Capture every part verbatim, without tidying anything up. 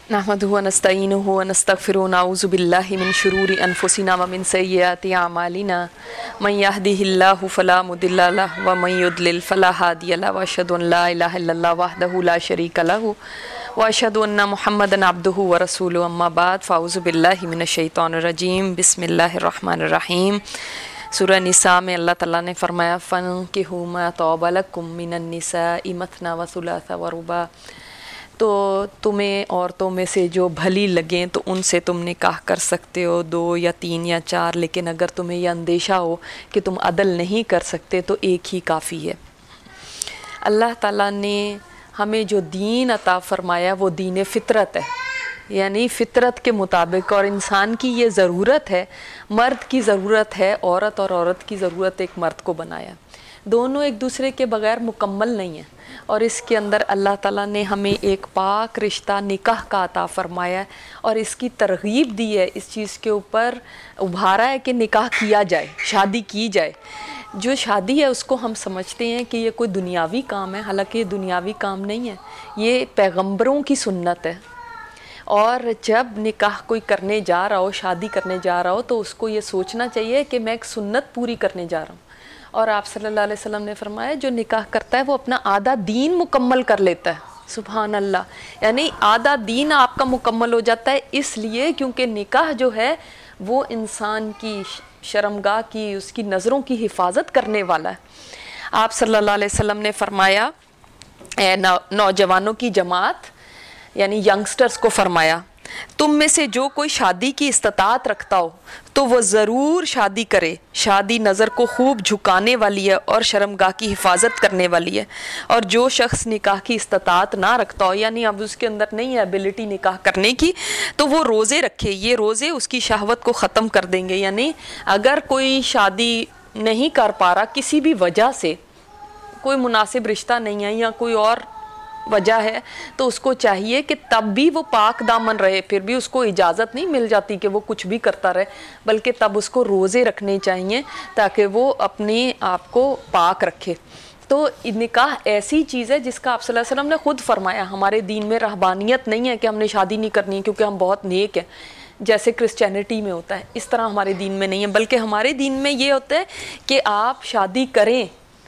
نحمدہ و نستعینہ و نستغفرہ و نعوذ باللہ من شرور انفسنا و من سیئات اعمالنا من یہدہ اللہ فلا مضل لہ و من یضلل فلا ہادی لہ و اشہد ان لا الہ الا اللہ وحدہ لا شریک لہ و اشہد ان محمدا عبدہ و رسولہ اما بعد فاعوذ باللہ من الشیطان الرجیم بسم اللہ الرحمن الرحیم۔ سورہ نساء میں اللہ تعالیٰ نے فرمایا فَانْكِحُوا مَا طَابَ لَكُم مِّنَ النِّسَاءِ مَثْنَىٰ وَثُلَاثَ وَرُبَاعَ، تو تمہیں عورتوں میں سے جو بھلی لگیں تو ان سے تم نکاح کر سکتے ہو، دو یا تین یا چار، لیکن اگر تمہیں یہ اندیشہ ہو کہ تم عدل نہیں کر سکتے تو ایک ہی کافی ہے۔ اللہ تعالیٰ نے ہمیں جو دین عطا فرمایا وہ دین فطرت ہے، یعنی فطرت کے مطابق، اور انسان کی یہ ضرورت ہے، مرد کی ضرورت ہے عورت اور عورت کی ضرورت ایک مرد کو بنایا، دونوں ایک دوسرے کے بغیر مکمل نہیں ہیں، اور اس کے اندر اللہ تعالیٰ نے ہمیں ایک پاک رشتہ نکاح کا عطا فرمایا ہے اور اس کی ترغیب دی ہے، اس چیز کے اوپر ابھارا ہے کہ نکاح کیا جائے، شادی کی جائے۔ جو شادی ہے اس کو ہم سمجھتے ہیں کہ یہ کوئی دنیاوی کام ہے، حالانکہ یہ دنیاوی کام نہیں ہے، یہ پیغمبروں کی سنت ہے، اور جب نکاح کوئی کرنے جا رہا ہو، شادی کرنے جا رہا ہو، تو اس کو یہ سوچنا چاہیے کہ میں ایک سنت پوری کرنے جا رہا ہوں۔ اور آپ صلی اللہ علیہ وسلم نے فرمایا جو نکاح کرتا ہے وہ اپنا آدھا دین مکمل کر لیتا ہے، سبحان اللہ، یعنی آدھا دین آپ کا مکمل ہو جاتا ہے، اس لیے کیونکہ نکاح جو ہے وہ انسان کی شرمگاہ کی، اس کی نظروں کی حفاظت کرنے والا ہے۔ آپ صلی اللہ علیہ وسلم نے فرمایا اے نوجوانوں کی جماعت، یعنی ینگسٹرز کو فرمایا تم میں سے جو کوئی شادی کی استطاعت رکھتا ہو تو وہ ضرور شادی کرے، شادی نظر کو خوب جھکانے والی ہے اور شرمگاہ کی حفاظت کرنے والی ہے، اور جو شخص نکاح کی استطاعت نہ رکھتا ہو، یعنی اب اس کے اندر نہیں ہے ایبلٹی نکاح کرنے کی، تو وہ روزے رکھے، یہ روزے اس کی شہوت کو ختم کر دیں گے۔ یعنی اگر کوئی شادی نہیں کر پا رہا کسی بھی وجہ سے، کوئی مناسب رشتہ نہیں ہے یا کوئی اور وجہ ہے، تو اس کو چاہیے کہ تب بھی وہ پاک دامن رہے، پھر بھی اس کو اجازت نہیں مل جاتی کہ وہ کچھ بھی کرتا رہے، بلکہ تب اس کو روزے رکھنے چاہیے تاکہ وہ اپنے آپ کو پاک رکھے۔ تو نکاح ایسی چیز ہے جس کا آپ صلی اللہ علیہ وسلم نے خود فرمایا، ہمارے دین میں رہبانیت نہیں ہے کہ ہم نے شادی نہیں کرنی کیونکہ ہم بہت نیک ہیں، جیسے کرسچینٹی میں ہوتا ہے، اس طرح ہمارے دین میں نہیں ہے، بلکہ ہمارے دین میں یہ ہوتا ہے کہ آپ شادی کریں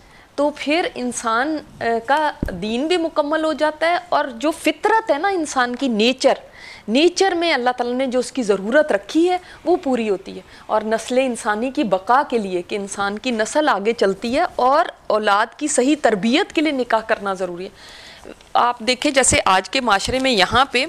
تو پھر انسان کا دین بھی مکمل ہو جاتا ہے، اور جو فطرت ہے نا انسان کی، نیچر نیچر میں اللہ تعالیٰ نے جو اس کی ضرورت رکھی ہے وہ پوری ہوتی ہے، اور نسل انسانی کی بقا کے لیے کہ انسان کی نسل آگے چلتی ہے اور اولاد کی صحیح تربیت کے لیے نکاح کرنا ضروری ہے۔ آپ دیکھیں جیسے آج کے معاشرے میں یہاں پہ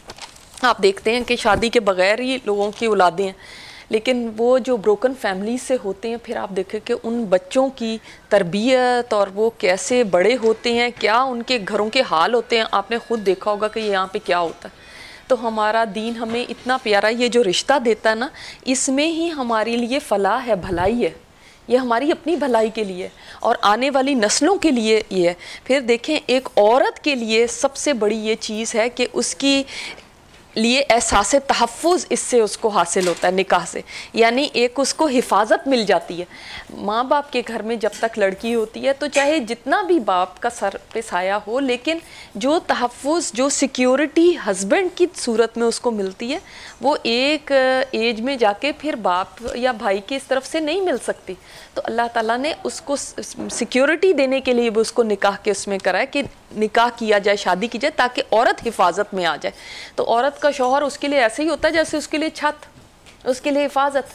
آپ دیکھتے ہیں کہ شادی کے بغیر ہی لوگوں کی اولادیں ہیں، لیکن وہ جو بروکن فیملی سے ہوتے ہیں، پھر آپ دیکھیں کہ ان بچوں کی تربیت اور وہ کیسے بڑے ہوتے ہیں، کیا ان کے گھروں کے حال ہوتے ہیں، آپ نے خود دیکھا ہوگا کہ یہاں پہ کیا ہوتا ہے۔ تو ہمارا دین ہمیں اتنا پیارا یہ جو رشتہ دیتا ہے نا، اس میں ہی ہمارے لیے فلاح ہے، بھلائی ہے، یہ ہماری اپنی بھلائی کے لیے اور آنے والی نسلوں کے لیے یہ ہے۔ پھر دیکھیں ایک عورت کے لیے سب سے بڑی یہ چیز ہے کہ اس کی لیے احساس تحفظ اس سے اس کو حاصل ہوتا ہے نکاح سے، یعنی ایک اس کو حفاظت مل جاتی ہے۔ ماں باپ کے گھر میں جب تک لڑکی ہوتی ہے تو چاہے جتنا بھی باپ کا سر پہ سایہ ہو، لیکن جو تحفظ، جو سیکیورٹی ہسبینڈ کی صورت میں اس کو ملتی ہے، وہ ایک ایج میں جا کے پھر باپ یا بھائی کی اس طرف سے نہیں مل سکتی۔ تو اللہ تعالیٰ نے اس کو سیکیورٹی دینے کے لیے بھی اس کو نکاح کے اس میں کرا ہے کہ نکاح کیا جائے، شادی کی جائے، تاکہ عورت حفاظت میں آ جائے۔ تو عورت کا شوہر اس کے لیے ایسے ہی ہوتا ہے جیسے اس کے لیے چھت، اس کے لیے حفاظت۔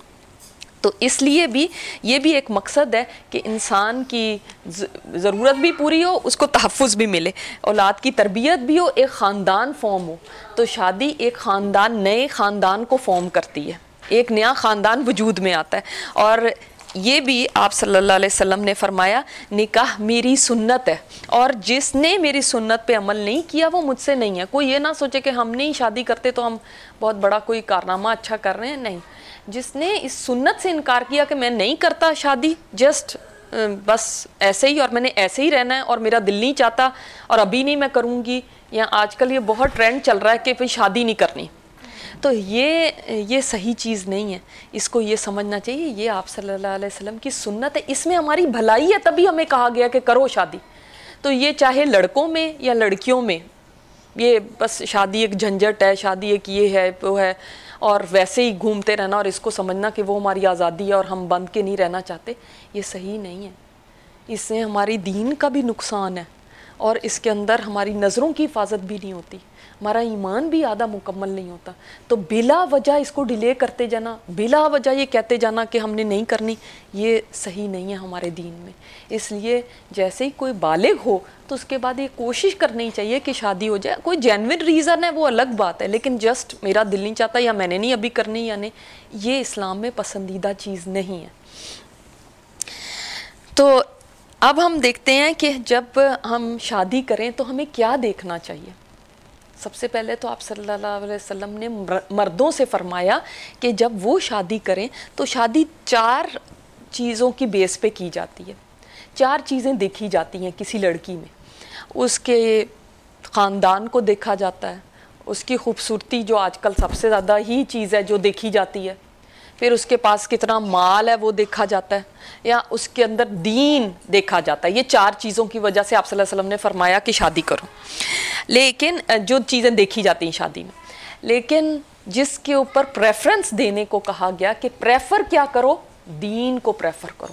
تو اس لیے بھی یہ بھی ایک مقصد ہے کہ انسان کی ضرورت بھی پوری ہو، اس کو تحفظ بھی ملے، اولاد کی تربیت بھی ہو، ایک خاندان فارم ہو۔ تو شادی ایک خاندان، نئے خاندان کو فارم کرتی ہے، ایک نیا خاندان وجود میں آتا ہے۔ اور یہ بھی آپ صلی اللہ علیہ وسلم نے فرمایا نکاح میری سنت ہے، اور جس نے میری سنت پہ عمل نہیں کیا وہ مجھ سے نہیں ہے۔ کوئی یہ نہ سوچے کہ ہم نہیں شادی کرتے تو ہم بہت بڑا کوئی کارنامہ اچھا کر رہے ہیں، نہیں۔ جس نے اس سنت سے انکار کیا کہ میں نہیں کرتا شادی، جسٹ بس ایسے ہی اور میں نے ایسے ہی رہنا ہے اور میرا دل نہیں چاہتا اور ابھی نہیں میں کروں گی، یا آج کل یہ بہت ٹرینڈ چل رہا ہے کہ پھر شادی نہیں کرنی، تو یہ یہ صحیح چیز نہیں ہے۔ اس کو یہ سمجھنا چاہیے یہ آپ صلی اللہ علیہ وسلم کی سنت ہے، اس میں ہماری بھلائی ہے، تبھی ہمیں کہا گیا کہ کرو شادی۔ تو یہ چاہے لڑکوں میں یا لڑکیوں میں، یہ بس شادی ایک جھنجھٹ ہے، شادی ایک یہ ہے وہ ہے، اور ویسے ہی گھومتے رہنا اور اس کو سمجھنا کہ وہ ہماری آزادی ہے اور ہم بند کے نہیں رہنا چاہتے، یہ صحیح نہیں ہے. اس سے ہماری دین کا بھی نقصان ہے اور اس کے اندر ہماری نظروں کی حفاظت بھی نہیں ہوتی، ہمارا ایمان بھی آدھا مکمل نہیں ہوتا. تو بلا وجہ اس کو ڈیلے کرتے جانا، بلا وجہ یہ کہتے جانا کہ ہم نے نہیں کرنی، یہ صحیح نہیں ہے ہمارے دین میں. اس لیے جیسے ہی کوئی بالغ ہو تو اس کے بعد یہ کوشش کرنی چاہیے کہ شادی ہو جائے. کوئی جینوئن ریزن ہے وہ الگ بات ہے، لیکن جسٹ میرا دل نہیں چاہتا یا میں نے نہیں ابھی کرنی یا نہیں، یہ اسلام میں پسندیدہ چیز نہیں ہے. تو اب ہم دیکھتے ہیں کہ جب ہم شادی کریں تو ہمیں کیا دیکھنا چاہیے. سب سے پہلے تو آپ صلی اللہ علیہ وسلم نے مردوں سے فرمایا کہ جب وہ شادی کریں تو شادی چار چیزوں کی بیس پہ کی جاتی ہے. چار چیزیں دیکھی جاتی ہیں کسی لڑکی میں. اس کے خاندان کو دیکھا جاتا ہے، اس کی خوبصورتی جو آج کل سب سے زیادہ ہی چیز ہے جو دیکھی جاتی ہے، پھر اس کے پاس کتنا مال ہے وہ دیکھا جاتا ہے، یا اس کے اندر دین دیکھا جاتا ہے. یہ چار چیزوں کی وجہ سے آپ صلی اللہ علیہ وسلم نے فرمایا کہ شادی کرو. لیکن جو چیزیں دیکھی جاتی ہیں شادی میں، لیکن جس کے اوپر پریفرنس دینے کو کہا گیا کہ پریفر کیا کرو، دین کو پریفر کرو.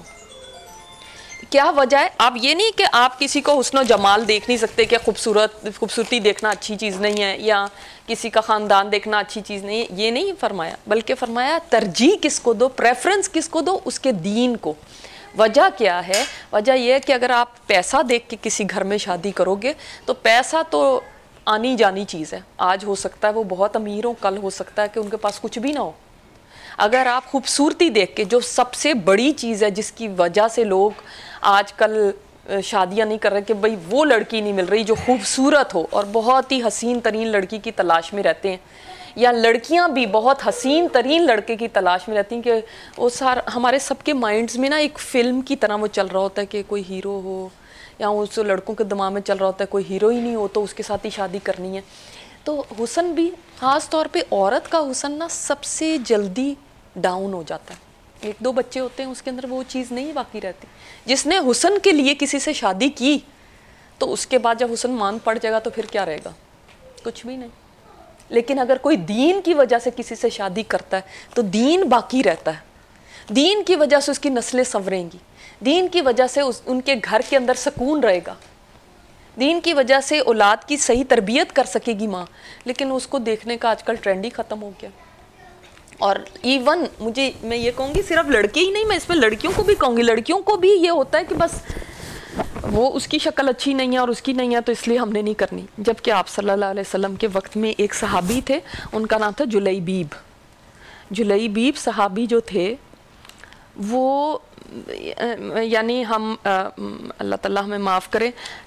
کیا وجہ ہے؟ آپ یہ نہیں کہ آپ کسی کو حسن و جمال دیکھ نہیں سکتے کہ خوبصورت خوبصورتی دیکھنا اچھی چیز نہیں ہے یا کسی کا خاندان دیکھنا اچھی چیز نہیں ہے، یہ نہیں فرمایا، بلکہ فرمایا ترجیح کس کو دو، پریفرنس کس کو دو، اس کے دین کو. وجہ کیا ہے؟ وجہ یہ ہے کہ اگر آپ پیسہ دیکھ کے کسی گھر میں شادی کرو گے تو پیسہ تو آنی جانی چیز ہے، آج ہو سکتا ہے وہ بہت امیر ہوں، کل ہو سکتا ہے کہ ان کے پاس کچھ بھی نہ ہو. اگر آپ خوبصورتی دیکھ کے، جو سب سے بڑی چیز ہے جس کی وجہ سے لوگ آج کل شادیاں نہیں کر رہے کہ بھئی وہ لڑکی نہیں مل رہی جو خوبصورت ہو اور بہت ہی حسین ترین لڑکی کی تلاش میں رہتے ہیں، یا لڑکیاں بھی بہت حسین ترین لڑکے کی تلاش میں رہتی ہیں کہ وہ سار ہمارے سب کے مائنڈز میں نا ایک فلم کی طرح وہ چل رہا ہوتا ہے کہ کوئی ہیرو ہو، یا اس لڑکوں کے دماغ میں چل رہا ہوتا ہے کوئی ہیرو ہی نہیں ہو تو اس کے ساتھ ہی شادی کرنی ہے. تو حسن بھی، خاص طور پہ عورت کا حسن نا سب سے جلدی ڈاؤن ہو جاتا ہے. ایک دو بچے ہوتے ہیں اس کے اندر وہ چیز نہیں باقی رہتی. جس نے حسن کے لیے کسی سے شادی کی تو اس کے بعد جب حسن مان پڑ جائے گا تو پھر کیا رہے گا؟ کچھ بھی نہیں. لیکن اگر کوئی دین کی وجہ سے کسی سے شادی کرتا ہے تو دین باقی رہتا ہے، دین کی وجہ سے اس کی نسلیں سنوریں گی، دین کی وجہ سے اس ان کے گھر کے اندر سکون رہے گا، دین کی وجہ سے اولاد کی صحیح تربیت کر سکے گی ماں. لیکن اس کو دیکھنے کا آج کل ٹرینڈ ہی ختم ہو گیا. اور ایون مجھے میں یہ کہوں گی صرف لڑکے ہی نہیں، میں اس میں لڑکیوں کو بھی کہوں گی، لڑکیوں کو بھی یہ ہوتا ہے کہ بس وہ اس کی شکل اچھی نہیں ہے اور اس کی نہیں ہے تو اس لیے ہم نے نہیں کرنی. جبکہ آپ صلی اللہ علیہ وسلم کے وقت میں ایک صحابی تھے، ان کا نام تھا جلیبیب. جلیبیب صحابی جو تھے وہ یعنی ہم اللہ تعالیٰ ہمیں معاف کرے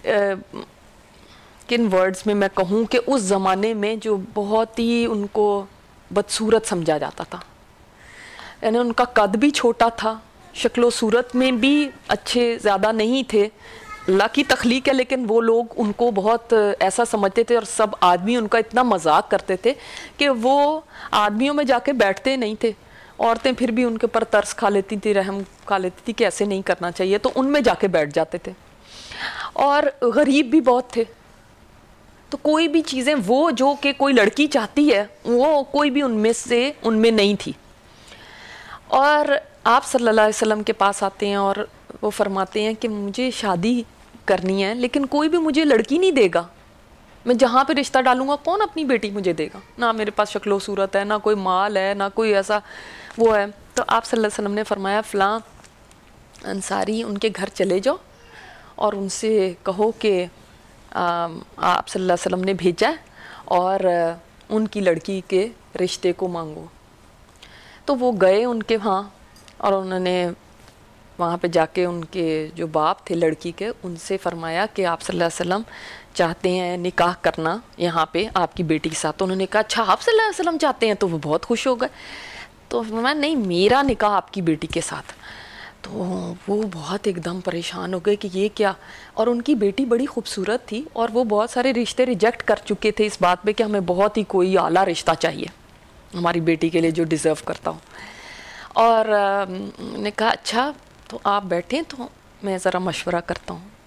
کن ورڈز میں میں کہوں کہ اس زمانے میں جو بہت ہی ان کو بدصورت سمجھا جاتا تھا، یعنی ان کا قد بھی چھوٹا تھا، شکل و صورت میں بھی اچھے زیادہ نہیں تھے، اللہ کی تخلیق ہے لیکن وہ لوگ ان کو بہت ایسا سمجھتے تھے اور سب آدمی ان کا اتنا مذاق کرتے تھے کہ وہ آدمیوں میں جا کے بیٹھتے نہیں تھے. عورتیں پھر بھی ان کے پر ترس کھا لیتی تھی، رحم کھا لیتی تھی کہ ایسے نہیں کرنا چاہیے، تو ان میں جا کے بیٹھ جاتے تھے. اور غریب بھی بہت تھے، تو کوئی بھی چیزیں وہ جو کہ کوئی لڑکی چاہتی ہے وہ کوئی بھی ان میں سے ان میں نہیں تھی. اور آپ صلی اللہ علیہ وسلم کے پاس آتے ہیں اور وہ فرماتے ہیں کہ مجھے شادی کرنی ہے لیکن کوئی بھی مجھے لڑکی نہیں دے گا، میں جہاں پہ رشتہ ڈالوں گا کون اپنی بیٹی مجھے دے گا؟ نہ میرے پاس شکل و صورت ہے، نہ کوئی مال ہے، نہ کوئی ایسا وہ ہے. تو آپ صلی اللہ علیہ وسلم نے فرمایا فلاں انصاری ان کے گھر چلے جاؤ اور ان سے کہو کہ آپ صلی اللہ علیہ وسلم نے بھیجا ہے اور ان کی لڑکی کے رشتے کو مانگو. تو وہ گئے ان کے ہاں اور انہوں نے وہاں پہ جا کے ان کے جو باپ تھے لڑکی کے ان سے فرمایا کہ آپ صلی اللہ علیہ وسلم چاہتے ہیں نکاح کرنا یہاں پہ آپ کی بیٹی کے ساتھ. تو انہوں نے کہا اچھا آپ صلی اللہ علیہ وسلم چاہتے ہیں؟ تو وہ بہت خوش ہو گئے. تو فرمایا نہیں میرا نکاح آپ کی بیٹی کے ساتھ. تو وہ بہت ایک دم پریشان ہو گئے کہ یہ کیا، اور ان کی بیٹی بڑی خوبصورت تھی اور وہ بہت سارے رشتے ریجیکٹ کر چکے تھے اس بات پہ کہ ہمیں بہت ہی کوئی اعلیٰ رشتہ چاہیے ہماری بیٹی کے لیے جو ڈیزرو کرتا ہوں. اور نے کہا اچھا تو آپ بیٹھیں تو میں ذرا مشورہ کرتا ہوں.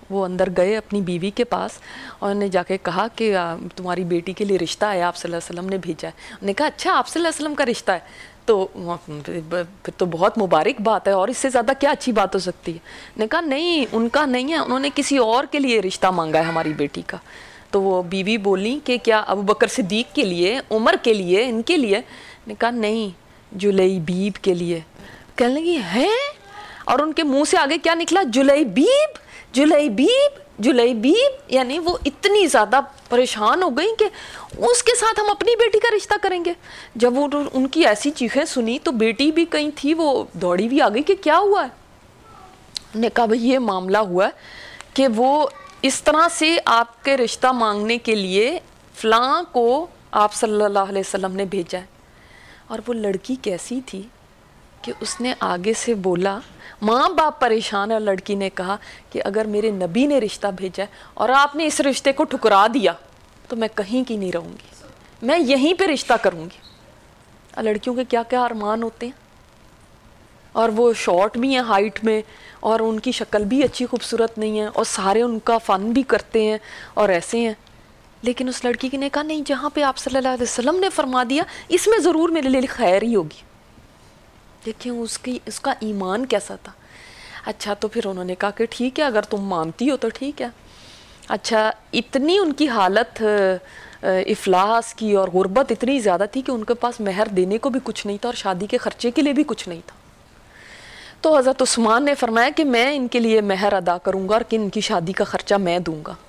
وہ اندر گئے اپنی بیوی کے پاس اور انہوں نے جا کے کہا کہ تمہاری بیٹی کے لیے رشتہ ہے، آپ صلی اللہ علیہ وسلم نے بھیجا ہے۔ انہوں نے کہا اچھا آپ صلی اللہ علیہ وسلم کا رشتہ ہے، تو پھر تو بہت مبارک بات ہے، اور اس سے زیادہ کیا اچھی بات ہو سکتی ہے؟ نے کہا نہیں، ان کا نہیں ہے، انہوں نے کسی اور کے لیے رشتہ مانگا ہے ہماری بیٹی کا۔ تو وہ بیوی بولی کہ کیا ابو بکر صدیق کے لیے، عمر کے لیے، ان کے لیے؟ نے کہا نہیں، جلیبیب کے لیے۔ کہنے لگی ہیں، اور ان کے منہ سے آگے کیا نکلا؟ جلیبیب، جلیبیب، جلیبیب، یعنی وہ اتنی زیادہ پریشان ہو گئی کہ اس کے ساتھ ہم اپنی بیٹی کا رشتہ کریں گے۔ جب وہ ان کی ایسی چیخیں سنی تو بیٹی بھی کہیں تھی، وہ دوڑی بھی آ گئی کہ کیا ہوا ہے؟ نے کہا بھئی یہ معاملہ ہوا ہے کہ وہ اس طرح سے آپ کے رشتہ مانگنے کے لیے فلاں کو آپ صلی اللہ علیہ وسلم نے بھیجا ہے۔ اور وہ لڑکی کیسی تھی کہ اس نے آگے سے بولا، ماں باپ پریشان ہے، اور لڑکی نے کہا کہ اگر میرے نبی نے رشتہ بھیجا ہے اور آپ نے اس رشتے کو ٹھکرا دیا تو میں کہیں کی نہیں رہوں گی، میں یہیں پہ رشتہ کروں گی۔ لڑکیوں کے کیا کیا ارمان ہوتے ہیں، اور وہ شارٹ بھی ہیں ہائٹ میں، اور ان کی شکل بھی اچھی خوبصورت نہیں ہے، اور سارے ان کا فن بھی کرتے ہیں اور ایسے ہیں۔ لیکن اس لڑکی نے کہا نہیں، جہاں پہ آپ صلی اللہ علیہ وسلم نے فرما دیا اس میں ضرور میرے لیے خیر ہی ہوگی۔ دیکھیں اس کی اس کا ایمان کیسا تھا۔ اچھا تو پھر انہوں نے کہا کہ ٹھیک ہے، اگر تم مانتی ہو تو ٹھیک ہے۔ اچھا اتنی ان کی حالت افلاس کی اور غربت اتنی زیادہ تھی کہ ان کے پاس مہر دینے کو بھی کچھ نہیں تھا، اور شادی کے خرچے کے لیے بھی کچھ نہیں تھا۔ تو حضرت عثمان نے فرمایا کہ میں ان کے لیے مہر ادا کروں گا اور کہ ان کی شادی کا خرچہ میں دوں گا۔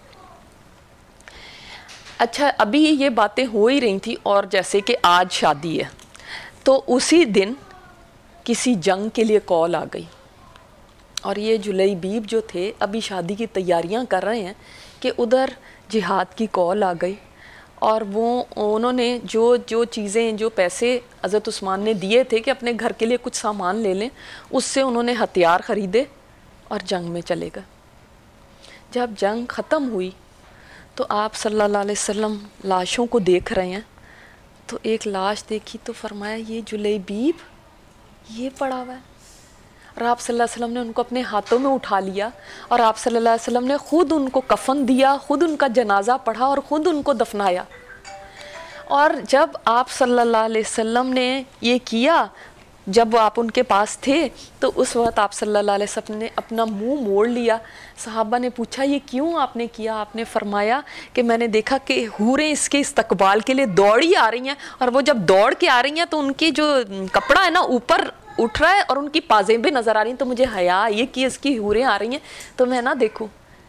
اچھا ابھی یہ باتیں ہو ہی رہی تھی، اور جیسے کہ آج شادی ہے تو اسی دن کسی جنگ کے لیے کال آ گئی، اور یہ جلیبیب جو تھے ابھی شادی کی تیاریاں کر رہے ہیں کہ ادھر جہاد کی کال آ گئی، اور وہ انہوں نے جو جو چیزیں، جو پیسے حضرت عثمان نے دیے تھے کہ اپنے گھر کے لیے کچھ سامان لے لیں، اس سے انہوں نے ہتھیار خریدے اور جنگ میں چلے گئے۔ جب جنگ ختم ہوئی تو آپ صلی اللہ علیہ وسلم لاشوں کو دیکھ رہے ہیں، تو ایک لاش دیکھی تو فرمایا یہ جلیبیب یہ پڑا ہوا ہے، اور آپ صلی اللہ علیہ وسلم نے ان کو اپنے ہاتھوں میں اٹھا لیا، اور آپ صلی اللہ علیہ وسلم نے خود ان کو کفن دیا، خود ان کا جنازہ پڑھا اور خود ان کو دفنایا۔ اور جب آپ صلی اللہ علیہ وسلم نے یہ کیا، جب آپ ان کے پاس تھے تو اس وقت آپ صلی اللہ علیہ وسلم نے اپنا منہ موڑ لیا۔ صحابہ نے پوچھا یہ کیوں آپ نے کیا؟ آپ نے فرمایا کہ میں نے دیکھا کہ حوریں اس کے استقبال کے لیے دوڑی آ رہی ہیں، اور وہ جب دوڑ کے آ رہی ہیں تو ان کی جو کپڑا ہے نا اوپر اٹھ رہا ہے اور ان کی پازیبیں نظر آ رہی ہیں، تو مجھے حیا یہ کہ اس کی حوریں آ رہی ہیں تو میں نہ دیکھوں۔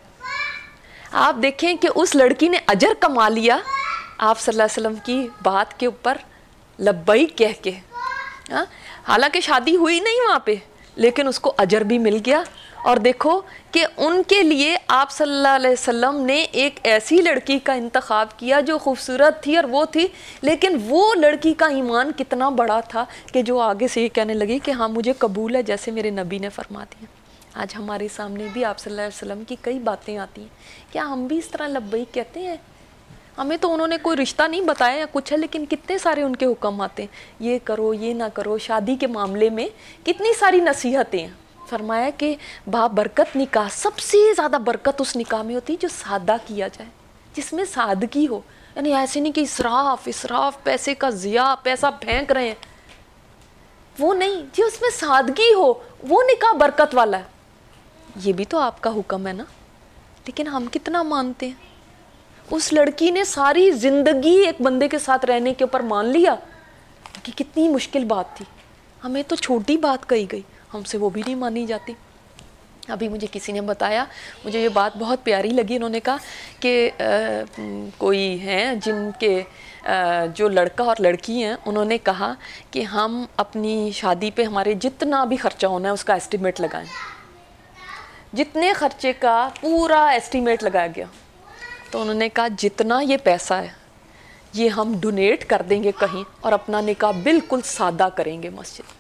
آپ دیکھیں کہ اس لڑکی نے اجر کما لیا آپ صلی اللہ علیہ وسلم کی بات کے اوپر لبیک کہہ کے، حالانکہ شادی ہوئی نہیں وہاں پہ، لیکن اس کو اجر بھی مل گیا۔ اور دیکھو کہ ان کے لیے آپ صلی اللہ علیہ وسلم نے ایک ایسی لڑکی کا انتخاب کیا جو خوبصورت تھی اور وہ تھی، لیکن وہ لڑکی کا ایمان کتنا بڑا تھا کہ جو آگے سے یہ کہنے لگی کہ ہاں مجھے قبول ہے جیسے میرے نبی نے فرما دیا۔ آج ہمارے سامنے بھی آپ صلی اللہ علیہ وسلم کی کئی باتیں آتی ہیں، کیا ہم بھی اس طرح لبیک کہتے ہیں؟ ہمیں تو انہوں نے کوئی رشتہ نہیں بتایا یا کچھ ہے، لیکن کتنے سارے ان کے حکم آتے ہیں، یہ کرو یہ نہ کرو۔ شادی کے معاملے میں کتنی ساری نصیحتیں ہیں۔ فرمایا کہ بابرکت نکاح، سب سے زیادہ برکت اس نکاح میں ہوتی ہے جو سادہ کیا جائے، جس میں سادگی ہو، یعنی ایسے نہیں کہ اسراف اسراف پیسے کا ضیاع، پیسہ پھینک رہے ہیں، وہ نہیں، جی اس میں سادگی ہو، وہ نکاح برکت والا ہے۔ یہ بھی تو آپ کا حکم ہے نا، لیکن ہم کتنا مانتے ہیں؟ اس لڑکی نے ساری زندگی ایک بندے کے ساتھ رہنے کے اوپر مان لیا کہ کتنی مشکل بات تھی۔ ہمیں تو چھوٹی بات کہی گئی، ہم سے وہ بھی نہیں مانی جاتی۔ ابھی مجھے کسی نے بتایا، مجھے یہ بات بہت پیاری لگی، انہوں نے کہا کہ کوئی ہیں جن کے جو لڑکا اور لڑکی ہیں، انہوں نے کہا کہ ہم اپنی شادی پہ ہمارے جتنا بھی خرچہ ہونا ہے اس کا ایسٹیمیٹ لگائیں۔ جتنے خرچے کا پورا ایسٹیمیٹ لگایا گیا، تو انہوں نے کہا جتنا یہ پیسہ ہے یہ ہم ڈونیٹ کر دیں گے کہیں، اور اپنا نکاح بالکل سادہ کریں گے مسجد۔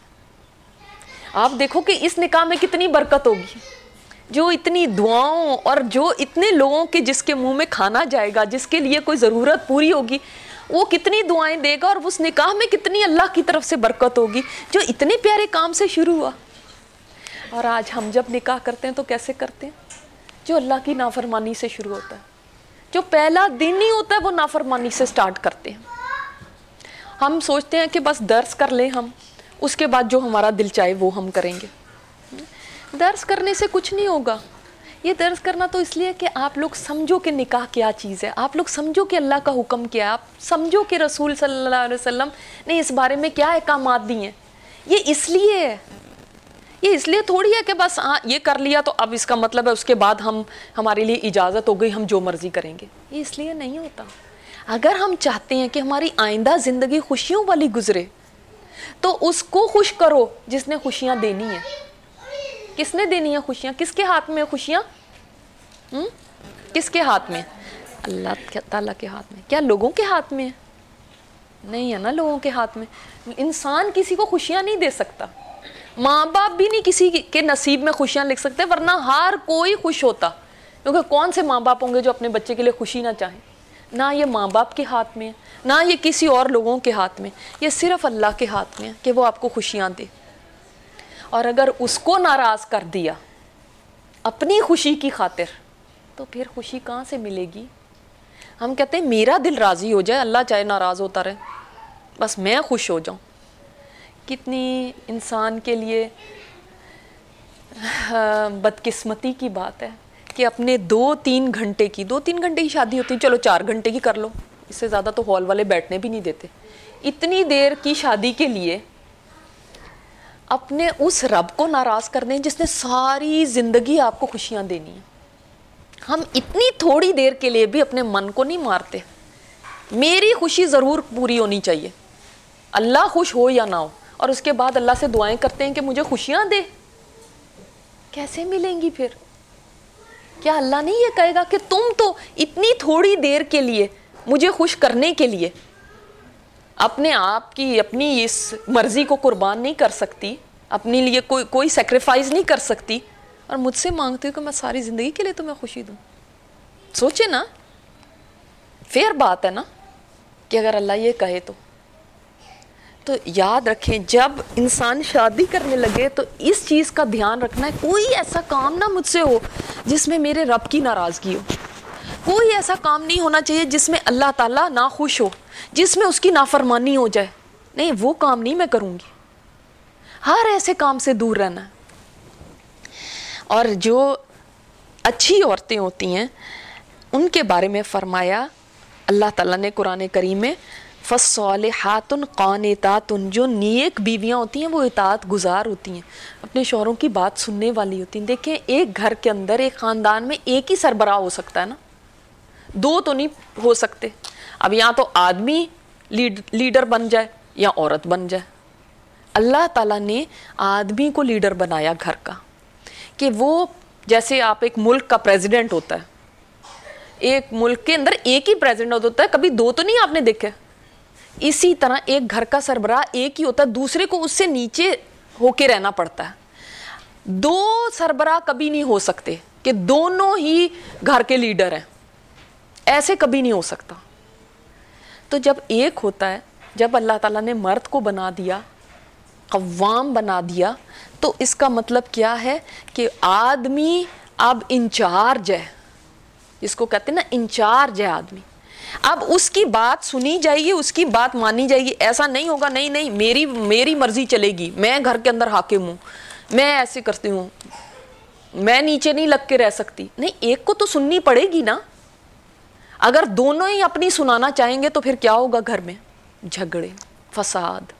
آپ دیکھو کہ اس نکاح میں کتنی برکت ہوگی، جو اتنی دعاؤں اور جو اتنے لوگوں کے جس کے منہ میں کھانا جائے گا، جس کے لیے کوئی ضرورت پوری ہوگی، وہ کتنی دعائیں دے گا، اور اس نکاح میں کتنی اللہ کی طرف سے برکت ہوگی جو اتنے پیارے کام سے شروع ہوا۔ اور آج ہم جب نکاح کرتے ہیں تو کیسے کرتے ہیں؟ جو اللہ کی نافرمانی سے شروع ہوتا ہے. جو پہلا دن ہی ہوتا ہے وہ نافرمانی سے سٹارٹ کرتے ہیں. ہم سوچتے ہیں کہ بس درس کر لیں ہم, اس کے بعد جو ہمارا دل چاہے وہ ہم کریں گے. درس کرنے سے کچھ نہیں ہوگا. یہ درس کرنا تو اس لیے کہ آپ لوگ سمجھو کہ نکاح کیا چیز ہے, آپ لوگ سمجھو کہ اللہ کا حکم کیا ہے, آپ سمجھو کہ رسول صلی اللہ علیہ وسلم نے اس بارے میں کیا احکامات دی ہیں. یہ اس لیے ہے, یہ اس لیے تھوڑی ہے کہ بس ہاں یہ کر لیا تو اب اس کا مطلب ہے اس کے بعد ہم ہمارے لیے اجازت ہو گئی, ہم جو مرضی کریں گے. یہ اس لیے نہیں ہوتا. اگر ہم چاہتے ہیں کہ ہماری آئندہ زندگی خوشیوں والی گزرے تو اس کو خوش کرو جس نے خوشیاں دینی ہیں. کس نے دینی ہیں خوشیاں؟ کس کے ہاتھ میں خوشیاں؟ ہم؟ کس کے ہاتھ میں؟ اللہ تعالیٰ کے ہاتھ میں. کیا لوگوں کے ہاتھ میں ہے؟ نہیں ہے نا لوگوں کے ہاتھ میں. انسان کسی کو خوشیاں نہیں دے سکتا, ماں باپ بھی نہیں کسی کے نصیب میں خوشیاں لکھ سکتے, ورنہ ہر کوئی خوش ہوتا. کیونکہ کون سے ماں باپ ہوں گے جو اپنے بچے کے لیے خوشی نہ چاہیں؟ نہ یہ ماں باپ کے ہاتھ میں ہے, نہ یہ کسی اور لوگوں کے ہاتھ میں, یہ صرف اللہ کے ہاتھ میں ہے کہ وہ آپ کو خوشیاں دے. اور اگر اس کو ناراض کر دیا اپنی خوشی کی خاطر تو پھر خوشی کہاں سے ملے گی؟ ہم کہتے ہیں میرا دل راضی ہو جائے, اللہ چاہے ناراض ہوتا رہے, بس میں خوش ہو جاؤں. کتنی انسان کے لیے بدقسمتی کی بات ہے کہ اپنے دو تین گھنٹے کی دو تین گھنٹے کی شادی ہوتی ہے, چلو چار گھنٹے کی کر لو, اس سے زیادہ تو ہال والے بیٹھنے بھی نہیں دیتے. اتنی دیر کی شادی کے لیے اپنے اس رب کو ناراض کر دیں جس نے ساری زندگی آپ کو خوشیاں دینی ہیں. ہم اتنی تھوڑی دیر کے لیے بھی اپنے من کو نہیں مارتے. میری خوشی ضرور پوری ہونی چاہیے, اللہ خوش ہو یا نہ ہو, اور اس کے بعد اللہ سے دعائیں کرتے ہیں کہ مجھے خوشیاں دے. کیسے ملیں گی پھر؟ کیا اللہ نہیں یہ کہے گا کہ تم تو اتنی تھوڑی دیر کے لیے مجھے خوش کرنے کے لیے اپنے آپ کی اپنی اس مرضی کو قربان نہیں کر سکتی, اپنے لیے کوئی کوئی سیکریفائز نہیں کر سکتی, اور مجھ سے مانگتے ہو کہ میں ساری زندگی کے لیے تمہیں خوشی دوں؟ سوچے نا, فیر بات ہے نا کہ اگر اللہ یہ کہے تو. تو یاد رکھیں جب انسان شادی کرنے لگے تو اس چیز کا دھیان رکھنا ہے, کوئی ایسا کام نہ مجھ سے ہو جس میں میرے رب کی ناراضگی ہو. کوئی ایسا کام نہیں ہونا چاہیے جس میں اللہ تعالیٰ ناخوش ہو, جس میں اس کی نافرمانی ہو جائے. نہیں, وہ کام نہیں میں کروں گی. ہر ایسے کام سے دور رہنا ہے. اور جو اچھی عورتیں ہوتی ہیں ان کے بارے میں فرمایا اللہ تعالیٰ نے قرآن کریم میں, فَالصَّالِحَاتٌ قَانِتَاتٌ, جو نیک بیویاں ہوتی ہیں وہ اطاعت گزار ہوتی ہیں, اپنے شوہروں کی بات سننے والی ہوتی ہیں. دیکھیں ایک گھر کے اندر ایک خاندان میں ایک ہی سربراہ ہو سکتا ہے نا, دو تو نہیں ہو سکتے. اب یہاں تو آدمی لیڈ, لیڈر بن جائے یا عورت بن جائے. اللہ تعالیٰ نے آدمی کو لیڈر بنایا گھر کا, کہ وہ جیسے آپ ایک ملک کا پریزیڈنٹ ہوتا ہے, ایک ملک کے اندر ایک ہی پریزیڈنٹ ہوتا ہے, کبھی دو تو نہیں آپ نے دیکھے. اسی طرح ایک گھر کا سربراہ ایک ہی ہوتا ہے, دوسرے کو اس سے نیچے ہو کے رہنا پڑتا ہے. دو سربراہ کبھی نہیں ہو سکتے کہ دونوں ہی گھر کے لیڈر ہیں, ایسے کبھی نہیں ہو سکتا. تو جب ایک ہوتا ہے, جب اللہ تعالیٰ نے مرد کو بنا دیا, قوام بنا دیا, تو اس کا مطلب کیا ہے کہ آدمی اب انچارج ہے, جس کو کہتے ہیں نا انچارج ہے آدمی. اب اس کی بات سنی جائے گی, اس کی بات مانی جائے گی. ایسا نہیں ہوگا نہیں نہیں میری میری مرضی چلے گی, میں گھر کے اندر حاکم ہوں, میں ایسے کرتی ہوں, میں نیچے نہیں لگ کے رہ سکتی. نہیں, ایک کو تو سننی پڑے گی نا. اگر دونوں ہی اپنی سنانا چاہیں گے تو پھر کیا ہوگا گھر میں؟ جھگڑے, فساد.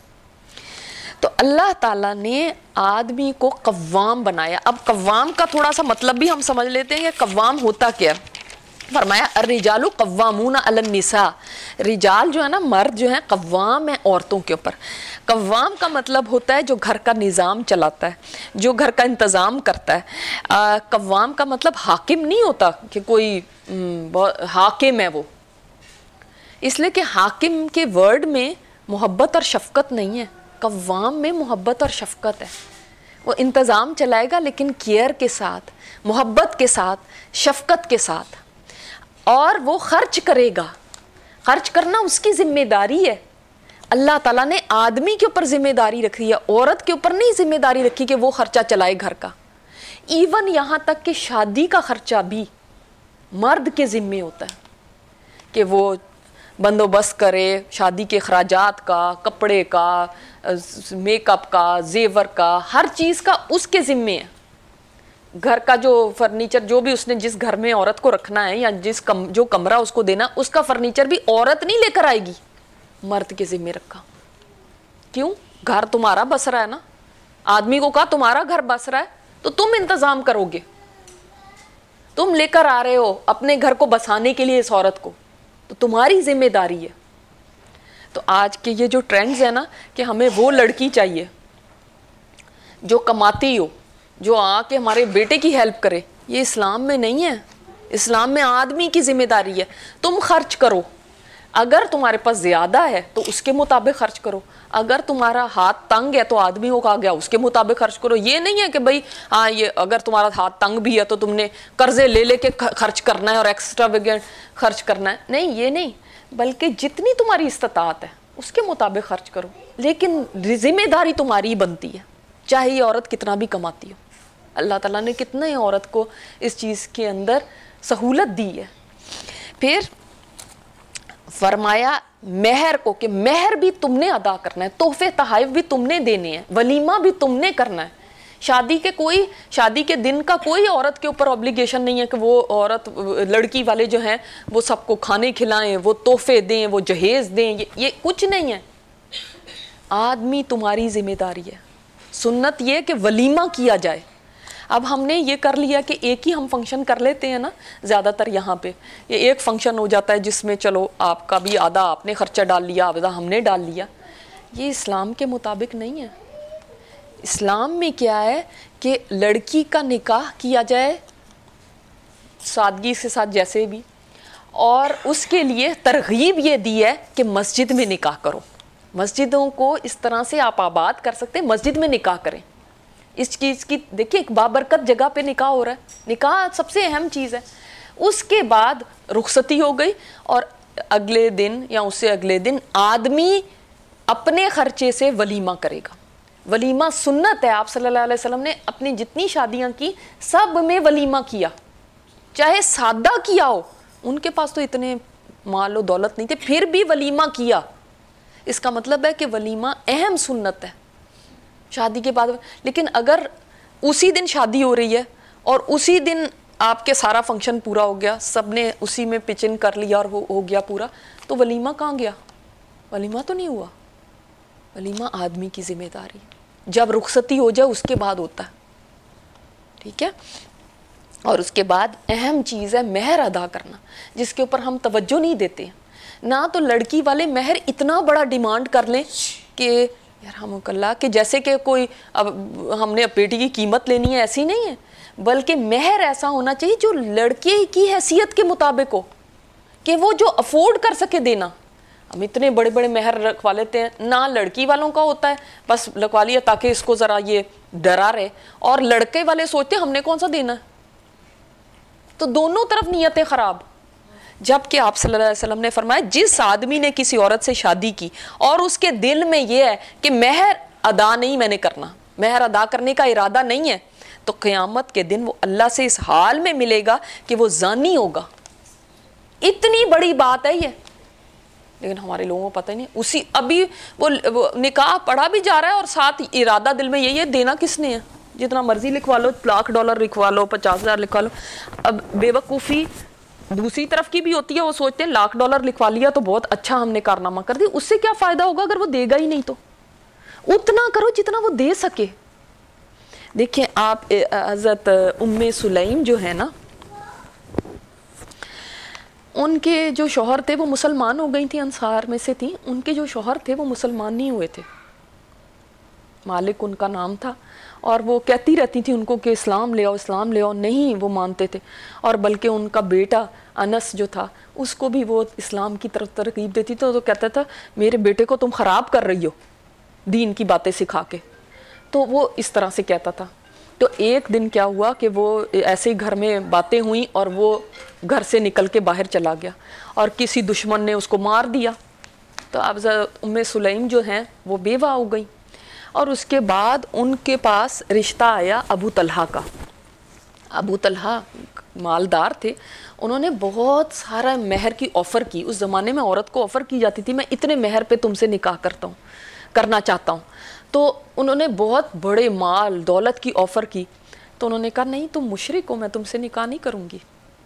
تو اللہ تعالیٰ نے آدمی کو قوام بنایا. اب قوام کا تھوڑا سا مطلب بھی ہم سمجھ لیتے ہیں کہ قوام ہوتا کیا. فرمایا الرجال قوامون علی النساء, رجال جو ہے نا, مرد جو ہیں قوام ہیں عورتوں کے اوپر. قوام کا مطلب ہوتا ہے جو گھر کا نظام چلاتا ہے, جو گھر کا انتظام کرتا ہے. قوام کا مطلب حاکم نہیں ہوتا کہ کوئی حاکم ہے وہ, اس لیے کہ حاکم کے ورڈ میں محبت اور شفقت نہیں ہے. قوام میں محبت اور شفقت ہے. وہ انتظام چلائے گا لیکن کیئر کے ساتھ, محبت کے ساتھ, شفقت کے ساتھ, اور وہ خرچ کرے گا. خرچ کرنا اس کی ذمہ داری ہے. اللہ تعالیٰ نے آدمی کے اوپر ذمہ داری رکھی ہے, عورت کے اوپر نہیں ذمہ داری رکھی کہ وہ خرچہ چلائے گھر کا. ایون یہاں تک کہ شادی کا خرچہ بھی مرد کے ذمے ہوتا ہے کہ وہ بندوبست کرے شادی کے اخراجات کا, کپڑے کا, میک اپ کا, زیور کا, ہر چیز کا اس کے ذمے ہے. گھر کا جو فرنیچر جو بھی اس نے جس گھر میں عورت کو رکھنا ہے یا جس کم جو کمرہ اس کو دینا, اس کا فرنیچر بھی عورت نہیں لے کر آئے گی, مرد کے ذمے رکھا. کیوں؟ گھر تمہارا بس رہا ہے نا. آدمی کو کہا تمہارا گھر بس رہا ہے تو تم انتظام کرو گے, تم لے کر آ رہے ہو اپنے گھر کو بسانے کے لیے اس عورت کو, تو تمہاری ذمہ داری ہے. تو آج کے یہ جو ٹرینڈز ہیں نا کہ ہمیں وہ لڑکی چاہیے جو کماتی ہو, جو آ کے ہمارے بیٹے کی ہیلپ کرے, یہ اسلام میں نہیں ہے. اسلام میں آدمی کی ذمہ داری ہے. تم خرچ کرو, اگر تمہارے پاس زیادہ ہے تو اس کے مطابق خرچ کرو, اگر تمہارا ہاتھ تنگ ہے تو آدمی کو کہا گیا اس کے مطابق خرچ کرو. یہ نہیں ہے کہ بھائی ہاں یہ اگر تمہارا ہاتھ تنگ بھی ہے تو تم نے قرضے لے لے کے خرچ کرنا ہے اور ایکسٹرا ویگنٹ خرچ کرنا ہے. نہیں, یہ نہیں, بلکہ جتنی تمہاری استطاعت ہے اس کے مطابق خرچ کرو, لیکن ذمہ داری تمہاری بنتی ہے چاہے یہ عورت کتنا بھی کماتی ہو. اللہ تعالیٰ نے کتنے عورت کو اس چیز کے اندر سہولت دی ہے. پھر فرمایا مہر کو کہ مہر بھی تم نے ادا کرنا ہے, تحفے تحائف بھی تم نے دینے ہیں, ولیمہ بھی تم نے کرنا ہے. شادی کے کوئی شادی کے دن کا کوئی عورت کے اوپر اوبلیگیشن نہیں ہے کہ وہ عورت لڑکی والے جو ہیں وہ سب کو کھانے کھلائیں, وہ تحفے دیں, وہ جہیز دیں, یہ, یہ کچھ نہیں ہے. آدمی تمہاری ذمہ داری ہے. سنت یہ کہ ولیمہ کیا جائے. اب ہم نے یہ کر لیا کہ ایک ہی ہم فنکشن کر لیتے ہیں نا زیادہ تر یہاں پہ, یہ ایک فنکشن ہو جاتا ہے جس میں چلو آپ کا بھی آدھا آپ نے خرچہ ڈال لیا, آدھا ہم نے ڈال لیا. یہ اسلام کے مطابق نہیں ہے. اسلام میں کیا ہے کہ لڑکی کا نکاح کیا جائے سادگی کے ساتھ جیسے بھی, اور اس کے لیے ترغیب یہ دی ہے کہ مسجد میں نکاح کرو. مسجدوں کو اس طرح سے آپ آباد کر سکتے ہیں, مسجد میں نکاح کریں. اس چیز کی دیکھیے ایک بابرکت جگہ پہ نکاح ہو رہا ہے, نکاح سب سے اہم چیز ہے. اس کے بعد رخصتی ہو گئی اور اگلے دن یا اس سے اگلے دن آدمی اپنے خرچے سے ولیمہ کرے گا. ولیمہ سنت ہے. آپ صلی اللہ علیہ وسلم نے اپنی جتنی شادیاں کی سب میں ولیمہ کیا, چاہے سادہ کیا ہو, ان کے پاس تو اتنے مال و دولت نہیں تھے پھر بھی ولیمہ کیا. اس کا مطلب ہے کہ ولیمہ اہم سنت ہے شادی کے بعد. لیکن اگر اسی دن شادی ہو رہی ہے اور اسی دن آپ کے سارا فنکشن پورا ہو گیا, سب نے اسی میں پچن کر لیا اور ہو گیا پورا, تو ولیمہ کہاں گیا؟ ولیمہ تو نہیں ہوا. ولیمہ آدمی کی ذمہ داری جب رخصتی ہو جائے اس کے بعد ہوتا ہے. ٹھیک ہے. اور اس کے بعد اہم چیز ہے مہر ادا کرنا, جس کے اوپر ہم توجہ نہیں دیتے ہیں. نہ تو لڑکی والے مہر اتنا بڑا ڈیمانڈ کر لیں کہ یرحمک اللہ کہ جیسے کہ کوئی اب ہم نے بیٹی کی قیمت لینی ہے, ایسی نہیں ہے, بلکہ مہر ایسا ہونا چاہیے جو لڑکے کی حیثیت کے مطابق ہو, کہ وہ جو افورڈ کر سکے دینا. ہم اتنے بڑے بڑے مہر رکھوا لیتے ہیں, نہ لڑکی والوں کا ہوتا ہے بس لکھوا لیا تاکہ اس کو ذرا یہ ڈرا رہے, اور لڑکے والے سوچتے ہیں ہم نے کون سا دینا ہے. تو دونوں طرف نیتیں خراب. جبکہ آپ صلی اللہ علیہ وسلم نے فرمایا جس آدمی نے کسی عورت سے شادی کی اور اس کے دل میں یہ ہے کہ مہر ادا نہیں میں نے کرنا, مہر ادا کرنے کا ارادہ نہیں ہے, تو قیامت کے دن وہ اللہ سے اس حال میں ملے گا کہ وہ زانی ہوگا. اتنی بڑی بات ہے یہ, لیکن ہمارے لوگوں کو پتہ ہی نہیں. اسی ابھی وہ نکاح پڑھا بھی جا رہا ہے اور ساتھ ارادہ دل میں یہی ہے دینا کس نے ہے, جتنا مرضی لکھوا لو, لاکھ ڈالر لکھوا لو, پچاس ہزار لکھوا لو. اب بے وقوفی دوسری طرف کی بھی ہوتی ہے, وہ سوچتے ہیں لاکھ ڈالر لکھوا لیا تو بہت اچھا ہم نے کارنامہ کر دیا. اس سے کیا فائدہ ہوگا اگر وہ دے گا ہی نہیں؟ تو اتنا کرو جتنا وہ دے سکے. دیکھیں آپ حضرت ام سلیم جو ہے نا, ان کے جو شوہر تھے وہ مسلمان ہو گئی تھیں, انصار میں سے تھیں. ان کے جو شوہر تھے وہ مسلمان نہیں ہوئے تھے, مالک ان کا نام تھا, اور وہ کہتی رہتی تھی ان کو کہ اسلام لے آؤ اسلام لے آؤ. نہیں وہ مانتے تھے, اور بلکہ ان کا بیٹا انس جو تھا اس کو بھی وہ اسلام کی طرف ترغیب دیتی. تو وہ کہتا تھا میرے بیٹے کو تم خراب کر رہی ہو دین کی باتیں سکھا کے. تو وہ اس طرح سے کہتا تھا. تو ایک دن کیا ہوا کہ وہ ایسے ہی گھر میں باتیں ہوئیں اور وہ گھر سے نکل کے باہر چلا گیا اور کسی دشمن نے اس کو مار دیا. تو اب ام سلیم جو ہیں وہ بیوہ ہو گئی, اور اس کے بعد ان کے پاس رشتہ آیا ابو طلحہ کا. ابو طلحہ مالدار تھے, انہوں نے بہت سارا مہر کی آفر کی. اس زمانے میں عورت کو آفر کی جاتی تھی, میں اتنے مہر پہ تم سے نکاح کرتا ہوں, کرنا چاہتا ہوں. تو انہوں نے بہت بڑے مال دولت کی آفر کی. تو انہوں نے کہا نہیں تم مشرک ہو, میں تم سے نکاح نہیں کروں گی.